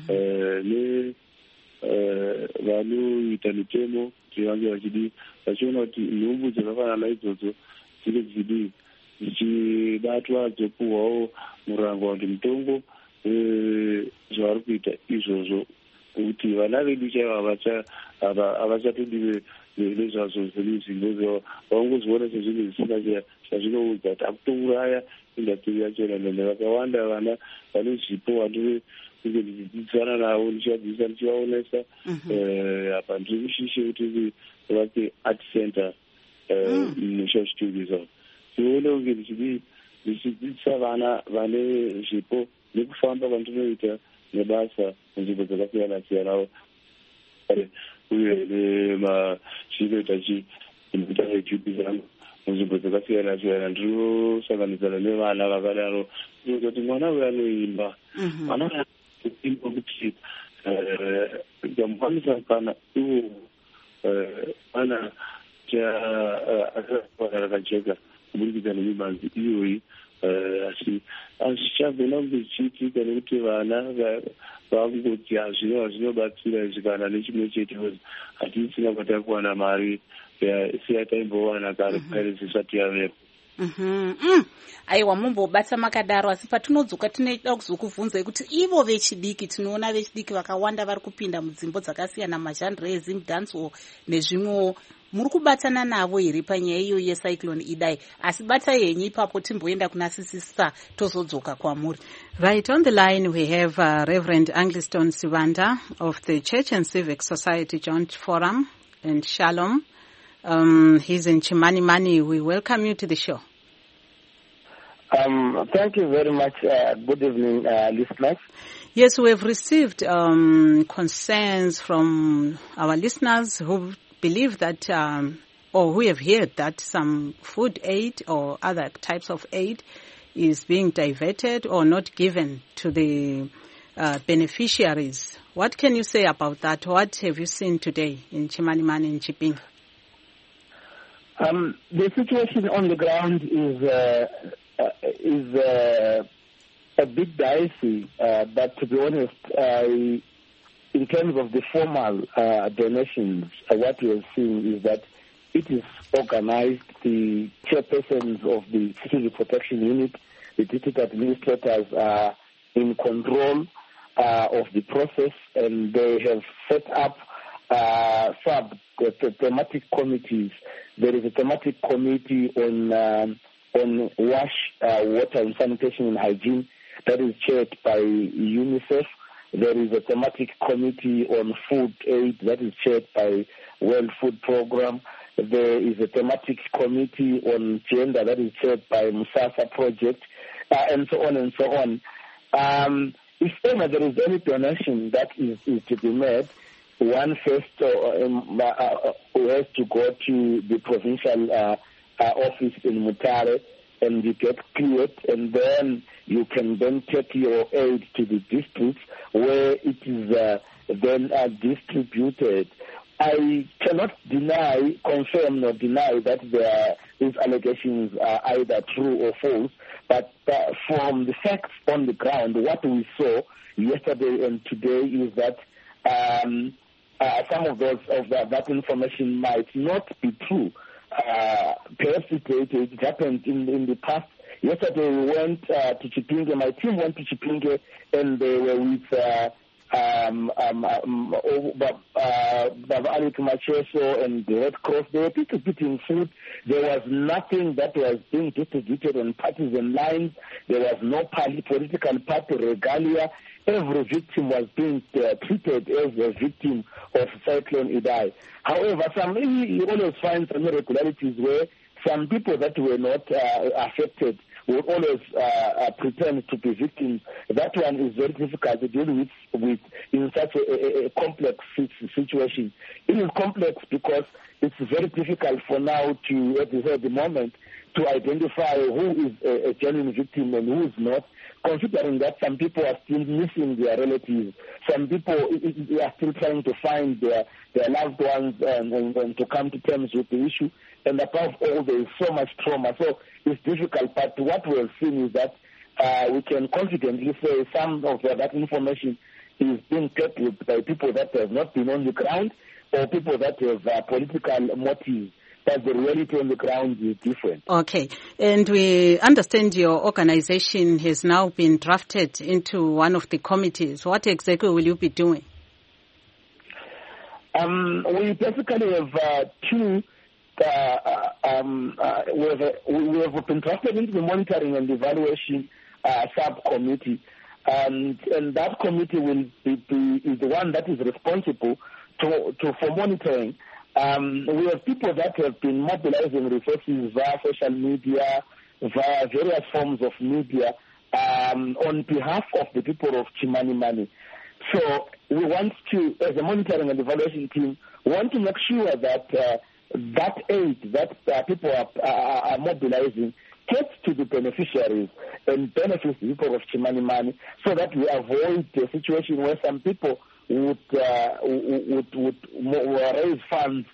vanoita mitemo kuti vange vachiona kuti nhumbu dzakafanana idzodzo dzinge dzichibatwa dzopuhwawo murango kuti mutongo zvavari kuita izvozvo, kuti vana vedu chaivo havachatodiwe nezvazvo zvemuzingo vaongoziona sezvinhu zvisina zvazvinoudza kuti akutouraya indastri yachona. Nene vakawanda vana vane zvipo vandiri kunge ndichidzidzana navo ndichivadzidzisa ndichivaonesa apa ndiri kushishe kuti vake art center musha chitungisa tione kunge ndichidzidzisa vana vane zvipo nekufamba kwandinoita nebasa munzvimbo dzakasiyana siyanawo uye nemachinoita chiita ejubi zangu munzvimbo dzakasiyana siyana. Ndinosanganisana nevana vakadaro kuti mwana uyu anoimba, mwana uyu anoimba kuti ndamukwanisa kana iwo ana akakwana rakajeka kuburikidza nemibanzi iyoyi, asi hazvichagona kungochiitika nekuti vana vakungoti hazvinobatsira izvi kana nechimwe chete, hatisina kwatakuwana mari seyataimbowana kare piracy isati yavepo. Aiwa, mumbobata makadaro, asi patinodzoka tinoda kuzokubvunzai kuti ivo vechidiki, tinoona vechidiki vakawanda vari kupinda mudzimbo dzakasiyana, mazhandre ezim dancehall nezvimwewo, muri kubatana navo here panyaya iyo yecyclone Idai? Asi batai henyu ipapo timboenda kuna Sisisa tozodzoka kwamuri. Right, on the line we have Reverend Angliston Sivanda of the Church and Civic Society Joint Forum and Shalom. He's in Chimanimani. We welcome you to the show. Thank you very much. Good evening, listeners. Yes, we have received concerns from our listeners who believe that, or who have heard that some food aid or other types of aid is being diverted or not given to the beneficiaries. What can you say about that? What have you seen today in Chimanimani and Chipinge? The situation on the ground is a bit dicey, but to be honest, in terms of the formal donations, what we are seeing is that it is organized. The chairpersons of the Citizen Protection Unit, the district administrators are in control of the process, and they have set up thematic committees. There is a thematic committee on wash, water and sanitation and hygiene that is chaired by UNICEF. There is a thematic committee on food aid that is chaired by World Food Program. There is a thematic committee on gender that is chaired by Musasa Project, and so on and so on. If ever there is any donation that is to be made, one first has to go to the provincial office in Mutare, and you get cleared, and then you can then take your aid to the districts where it is then distributed. I cannot confirm nor deny that these allegations are either true or false, but from the facts on the ground, what we saw yesterday and today is that some of that information might not be true. Perhaps it happened in the past. Yesterday we went to Chipinge. My team went to Chipinge, and they were with Alex Macheso and the Red Cross, they were distributing food. There was nothing that was being distributed on partisan lines. There was no political party regalia. Every victim was being treated as a victim of Cyclone Idai. However, you always find some irregularities where some people that were not affected will always pretend to be victims. That one is very difficult to deal with in such a complex situation. It is complex because it's very difficult for now to, at the moment, to identify who is a genuine victim and who is not, considering that some people are still missing their relatives. Some people are still trying to find their loved ones and to come to terms with the issue. And above all, there is so much trauma. So it's difficult. But what we have seen is that we can confidently say some of that information is being peddled by people that have not been on the ground or people that have political motives. But the reality on the ground is different. Okay. And we understand your organization has now been drafted into one of the committees. What exactly will you be doing? We basically have two. We have been drafted into the monitoring and evaluation subcommittee. And that committee will is the one that is responsible for monitoring. We have people that have been mobilizing resources via social media, via various forms of media, on behalf of the people of Chimanimani. So we want to, as a monitoring and evaluation team, want to make sure that that aid that people are mobilizing gets to the beneficiaries and benefits the people of Chimanimani, so that we avoid a situation where some people would raise funds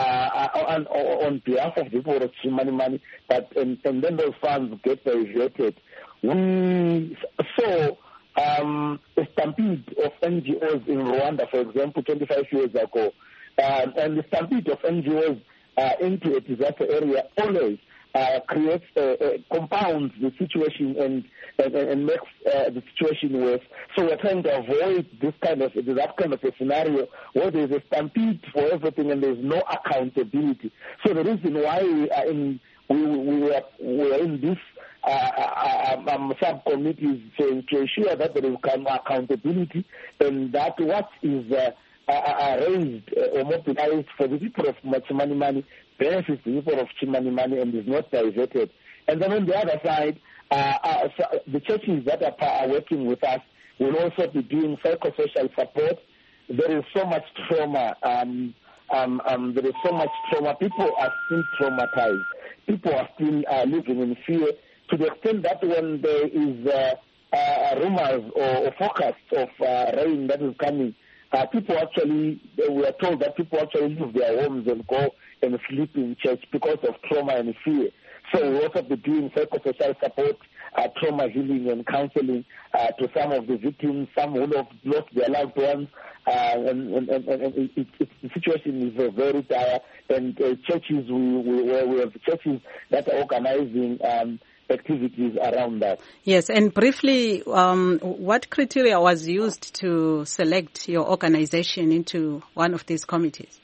on behalf of the people of Chimanimani, and then those funds get diverted. We saw a stampede of NGOs in Rwanda, for example, 25 years ago, and the stampede of NGOs into a disaster area always creates, compounds the situation and makes the situation worse. So we're trying to avoid that kind of a scenario where there's a stampede for everything and there's no accountability. So the reason why we are in this subcommittee is to ensure that there is accountability and that what is raised or mobilized for the people of Chimanimani benefits the people of Chimanimani and is not diverted. And then on the other side, the churches that are working with us will also be doing psychosocial support. There is so much trauma. There is so much trauma. People are still traumatized. People are still living in fear, to the extent that when there is rumors or forecast of rain that is coming, people actually, we are told that people actually leave their homes and go and sleep in church because of trauma and fear. So we also be doing psychosocial support, trauma healing and counseling to some of the victims, some who have lost their loved ones, and the situation is very dire. And churches, we have churches that are organizing activities around that. Yes, and briefly, what criteria was used to select your organization into one of these committees?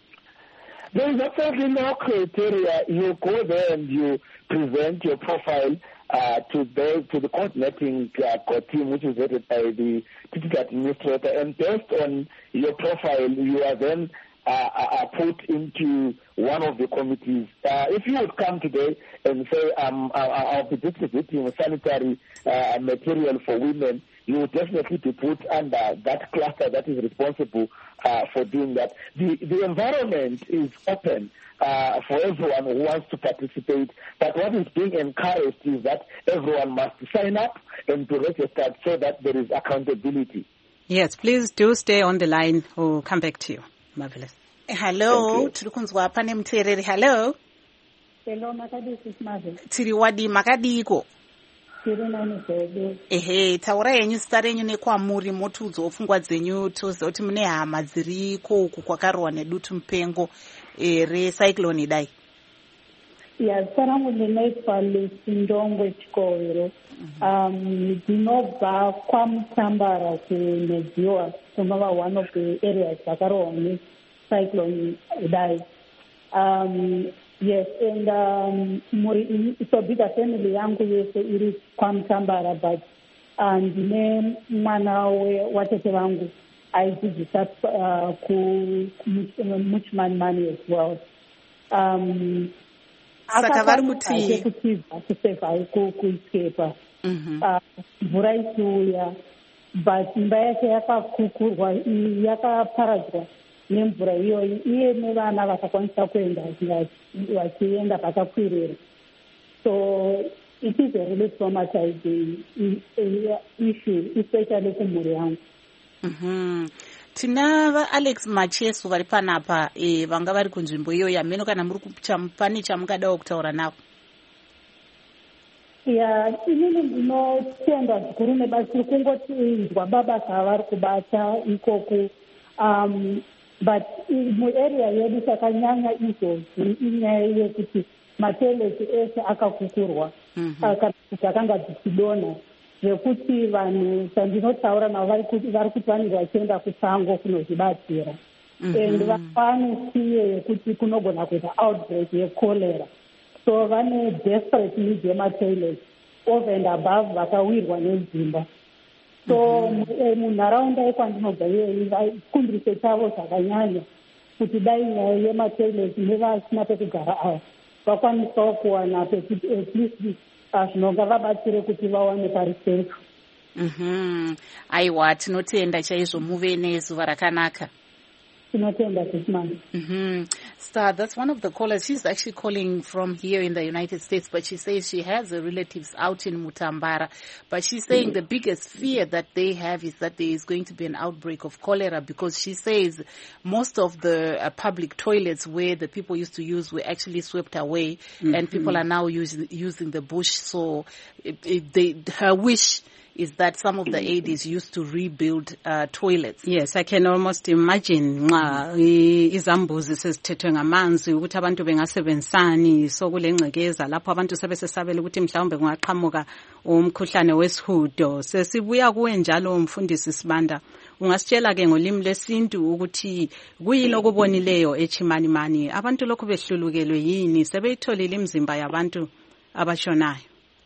There is absolutely no criteria. You go there and you present your profile to the coordinating team, which is headed by the district administrator, and based on your profile, you are then put into one of the committees. If you would come today and say, I'll be distributing sanitary material for women, you would definitely be put under that cluster that is responsible for doing that. The environment is open for everyone who wants to participate, but what is being encouraged is that everyone must sign up and be registered so that there is accountability. Yes, please do stay on the line. We'll come back to you. Marvelous. Hello, tiri kunzwa pane muteereri. Hello. Hello, makadisi Marvel. Tiri wadi makadiko. Tiri nani zedu. Ehe, taura yenyu zita renyu nekwamuri motudzo pfungwa dzenyu toziva kuti mune hama dziriko uku kwakarohwa nedutu mupengo recyclone Idai. sangu ndinoitwa Lucy Ndongwe Chikowero. Ndinobva kwaMutambara kuNedziwa, kunova one of the areas dzakarohwa necyclone Idai. Yes, and so bigger family yangu yese iri kwaMutambara, but ndine mwana watete vangu aidzidzisa kuMuchmanimani as well. Saka vari kuti kuseva kuescapa mvura ichiuya, but imba yake yakakukurwa, yakaparadzwa nemvura iyoyi, iye nevana vakakwanisa kuenda vachienda pakakwirira. So it is a really traumatizing issue, especially kumhuri yangu. Tina vaAlex Macheso vari panapa vanga vari kunzvimbo iyoyi. Hameno kana muri pane chamungadawo kutaura navo? Inini ndinotenda zvikuru nebasa kungotinzwa mabasa avari kubata ikoko, but muarea yedu takanyanya izvozvi inyaya yekuti matoileti ese akakukurwa kana kuti akanga dzichidonha, zvekuti vanhu sandinotaura navo vari kuti vanenge vachienda kusango kunozvibatsira, and vane siye yekuti kunogona kuita outbreak yeCholera, so vane desperate need yematoileti over and above vakawirwa nedzimba. So munharaunda yekwandinobva iyoyi chikumbiriso chavo zvakanyanya kuti dai nyaya yematoileti nevasina pekugara ava vakwanisawo kuwana pekuti at least zvinonga vabatsire kuti vawane pari safe. Aiwa, tinotenda chaizvo, muve nezuva rakanaka. Star, that's one of the callers. She's actually calling from here in the United States, but she says she has her relatives out in Mutambara. But she's saying the biggest fear that they have is that there is going to be an outbreak of cholera, because she says most of the public toilets where the people used to use were actually swept away, and people are now using the bush. So her wish is that some of the aid is used to rebuild toilets. Yes, I can almost imagine izambuzi sezithethwe ngamanzi ukuthi abantu bengasebenzisani, so kulengcekeza lapho abantu sebesesabela ukuthi mhlawumbe kungaqhamuka umkhuhlane wesihudo. Sesibuya kuwe njalo umfundisi Sibanda, ungasitshela ke ngolimi lesintu ukuthi kuyini okubonileyo eChimanimani, abantu lokhu behlulukelwe yini, sebeyitholile imizimba yabantu abashonayo?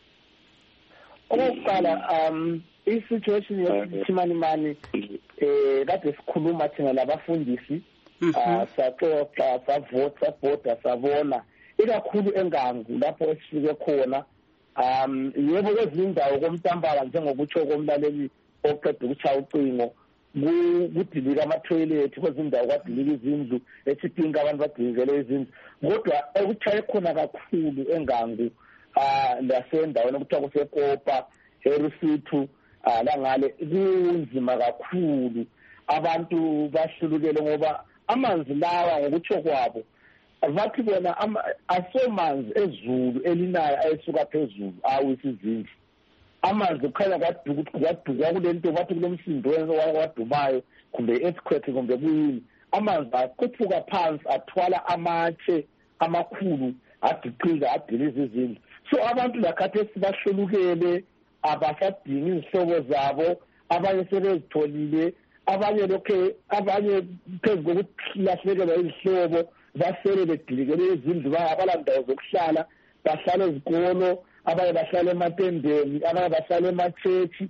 Okokuqala, i-situation yeChimanimani kade sikhuluma thina labafundisi, saxoxa, sabhoda, sabona ikakhulu eNgangu lapho esifike khona. Yebo kwezinye indawo koMtambala njengokutsho komlaleli oqeda ukushaya ucingo kudilika amathoyilethi, kwezinye indawo kwadilika izindlu, eSipinga abantu badilizele izindlu, kodwa okutshaye khona kakhulu eNgangu lasendaweni okuthiwa kuseKopa, eRusuthu, langale kunzima kakhulu. Abantu bahlulukele ngoba amanzi lawa ngokutsho kwabo bathi bona asomanzi ezulu elinayo ayesuka phezulu awesizindlu. Amanzi kukhanya kwaduka kulento bathi kulemsindo wadumayo, kumbe earthquake kumbe kuyini, amanzi aquphuka phansi athwala amatshe amakhulu adiqiza adiliza izindlu. So abantu lakhathesi bahlulukele, abasadingi izihlobo zabo, abanye sebezitholile, abanye phezu kokulahlekelwa izihlobo basele bedilikele izindlu, abala ndawo zokuhlala, bahlala ezikolo, abanye bahlala ematendeni, abanye bahlala emachechi.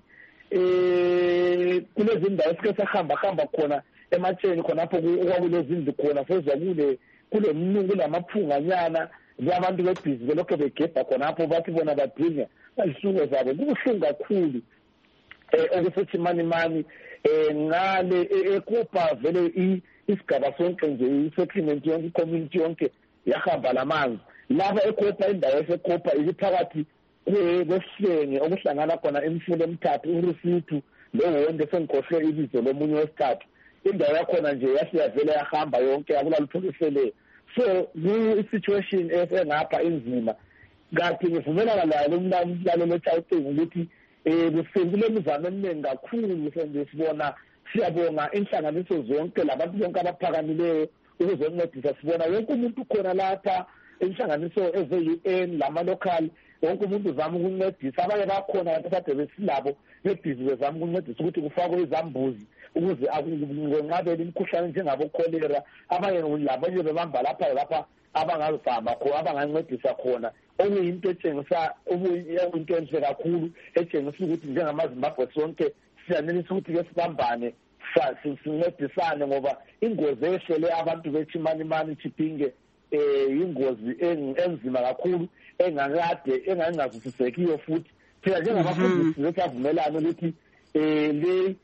Kulezi ndawo esike sahamba khona ematsheni khonapho okwakulezindlu khona, sezwa kulamaphunganyana abantu bebhizi belokho begebha khonapho, bathi bona badinga izihluko zabo. Kubuhlungu kakhulu okuseChimanimani, ngale eKopa vele isigaba sonke nje, i-settlement yonke, i-community yonke yahamba lamanzi. Laba eKopa, indawo eseKopa iphakathi kwesihlenge okuhlangana khona imifula emithathu, uRusuthu loWonde, sengikhohlwe ibizo lomunye wesithathu. Indawo yakhona nje yahle yavele yahamba yonke, akulalutho luseleyo. So i-situation engapha inzima. Kanti ngivumelana layo lomlalelo echawucingo ukuthi kusenzile imizamo eminingi kakhulu, sibona, siyabonga inhlanganiso zonke labantu bonke abaphakamileyo ukuzoncedisa. Sibona wonke umuntu khona lapha inhlanganiso eze-UN lama-local wonke umuntu uzama ukuncedisa. Abanye bakhona abantu kade besilabo bebhizi bezama ukuncedisa ukuthi kufakwe izambuzi ukuze kunqabele imikhuhlane njengabo-cholera. Abanye labanye bebamba lapha abangazama khona abangancedisa khona, okuyinto etshengisa into enhle kakhulu etshengisa ukuthi njengamaZimbabwe sonke siyanelisa ukuthi-ke sibambane sincedisane, ngoba ingozi ehlele abantu beChimanimani Chipinge ingozi enzima kakhulu engangazwisisekiyo futhi. Thina njengabafundisi siyavumelana ukuthi le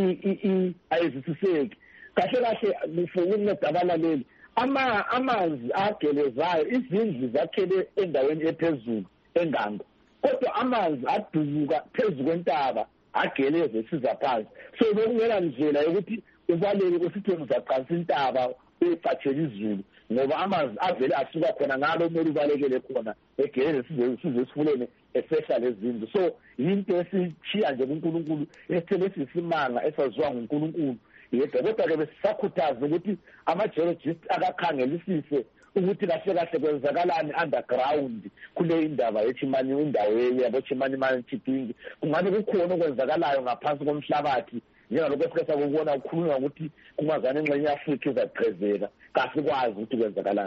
ayizwisiseki kahle kahle ukunceda abalaleli. Amanzi agelezayo, izindlu zakhele endaweni ephezulu eNganga, kodwa amanzi adubuka phezu kwentaba ageleze siza phansi. So bekungela ndlela yokuthi ubaleke usithi uzaqansa intaba uyicathele izulu, ngoba amanzi avele asuka khona ngalo kumele ubalekele khona egeleze size sifulene esehla lezindlu. So yinto esitshiya nje kuNkulunkulu esithele sisimanga esaziwa nguNkulunkulu yedwa. Kodwa-ke besisakhuthaza ukuthi ama-geologist akakhangelisise ukuthi kahle kahle kwenzakalani underground kule indaba indawo yabo-Chimanimani Chipinge. Kungabe kukhona okwenzakalayo ngaphansi komhlabathi njengalokho esike sakubona kukhulunywa ukuthi kungazani engxenye ye-Afrika izaqhezeka, kasikwazi ukuthi kwenzakalani.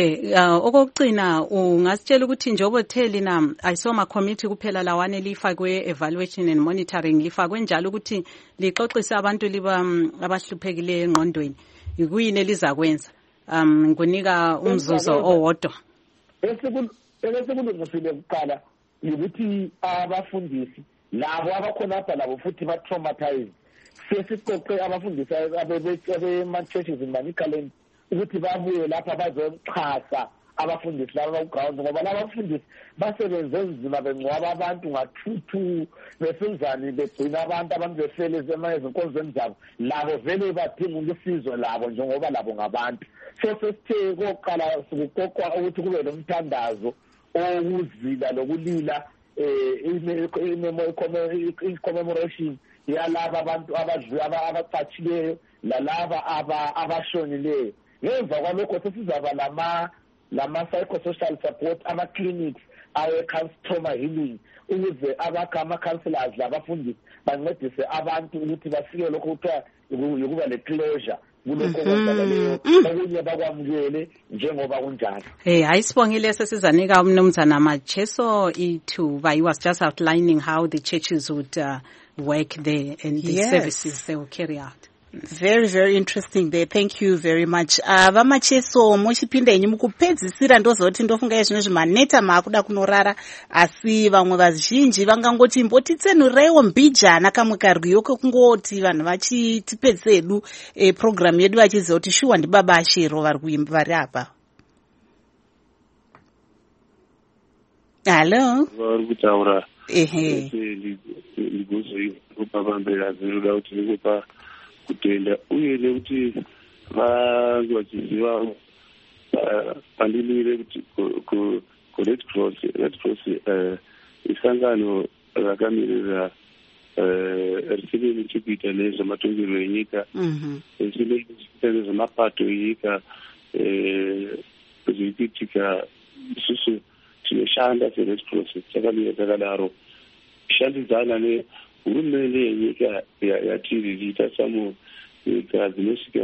Okokucina ungasitshela ukuthi njengoba utheli na ayisoma committee kuphela lawane lifakwe evaluation and monitoring, lifakwe njalo ukuthi lixoxise abantu abahluphekile engqondweni, yikuyini elizakwenza kunika umzuzu owodwa? Esekulungisile kuqala ukuthi abafundisi labo abakhona apha labo futhi ba-traumatize, sesiqoqe abafundisi abema-churches in-Manicaland ukuthi babuye lapha bazoxhasa abafundisi laba ku-ground, ngoba laba bafundisi basebenze nzima bengcwaba abantu ngathuthu besenzani begcina abantu befele ezinkonzweni zabo. Labo vele badinga usizo labo njengoba labo ngabantu. So sesithe koqala sikuqoqwa ukuthi kube nomthandazo owuzila lokulila i-commemoration yalaba abantu abacatshileyo lalaba abashonileyo. Ngemva kwalokho sesizaba lama-psychosocial support, ama-clinics awe-trauma healing, ukuze ama-counselors labafundisi bancedise abantu ukuthi bafike lokho kuthiwa yokuba le-closure kulokho kwenzakaleyo, okunye bakwamukele njengoba kunjalo. Hayi sibongile sesizanika umnumzana Macheso ithuba. He was just outlining how the churches would work there and the services they will carry out. Very, very interesting there. Thank you very much. Vamacheso muchipinda yenyu mukupedzisira ndozoti ndofunga zvino zvimaneta maakuda kunorara, asi vamwe vazhinji vangangoti mbotitsenureiwo mbijana kamwe karwiyo kekungoti vanhu vachitipedzedu program yedu vachiziva kuti shuwa ndibaba Ashero vari apa. Hello. Vari kutaura ndikuzoipa pamberi azinoda kuti ndikupa kutenda uye nekuti vange vachiziva pandimire kuti ku-Red Cross isangano rakamirira risine chekuita nezvematongerwo enyika, risine chekuita nezvemapato enyika zviri kuitika. Isusu tinoshanda se-Red Cross takamira takadaro kushandidzana nehurumende yenyika yatiri tiita samunyika dzinosvika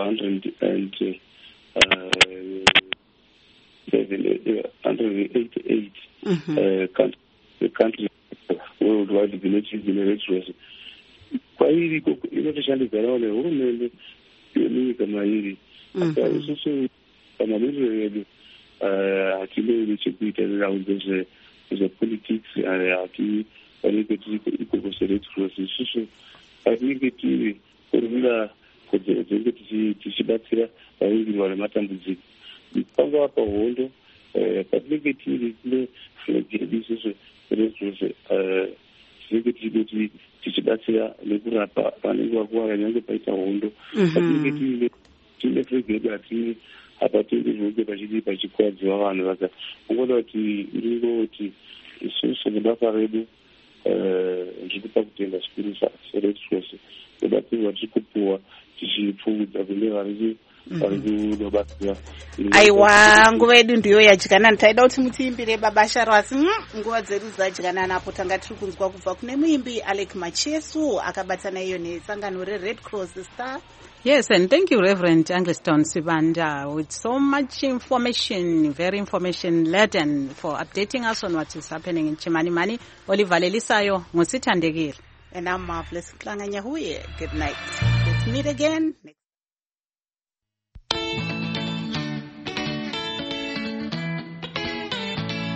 ziku188 countries worldwide dzine Red Cross. Kwairi inotoshandidzanawo nehurumende yemunyika mairi. Isusu pamamiriro yedu hatinei chekuita neraundo zvepolitics, hatifanike tiri ikoko se-Red Cross. Isusu patinenge tiri kurwira kodzero dzenenge tichibatsira vavingirirwa nematambudziko, pangava pahondo, patinenge tiri kune flag yedu isusu Red Cross tinenge tiri tichibatsira nekurapa vanenge vakuwara nyange paita hondo. Patinenge tine flag yedu hatini hapatenderwi kunge pachikwadziwa vanhu vaka ungoda kuti ndingoti isusu nebasa redu ndikupa kutenda zvikuru se-Red Cross nebatsirwa tiri kupuwa tichipfuudza kune vari aiwa nguva yedu ndiyo yadyanana. Taida kuti mutiimbire baba Sharo asi nguva dzedu dzadyanana apo tanga tiri kunzwa kubva kune muimbi Alec Machesu akabatana iyo nesangano reRed Cross Star. Yes, and thank you, Reverend Angliston Sibanda, with so much information, very information-laden, for updating us on what is happening in Chimanimani. Oliver Lelisayo, Musitandegir. And I'm Marvelous Klanganya Huye. Good night. Let's meet again next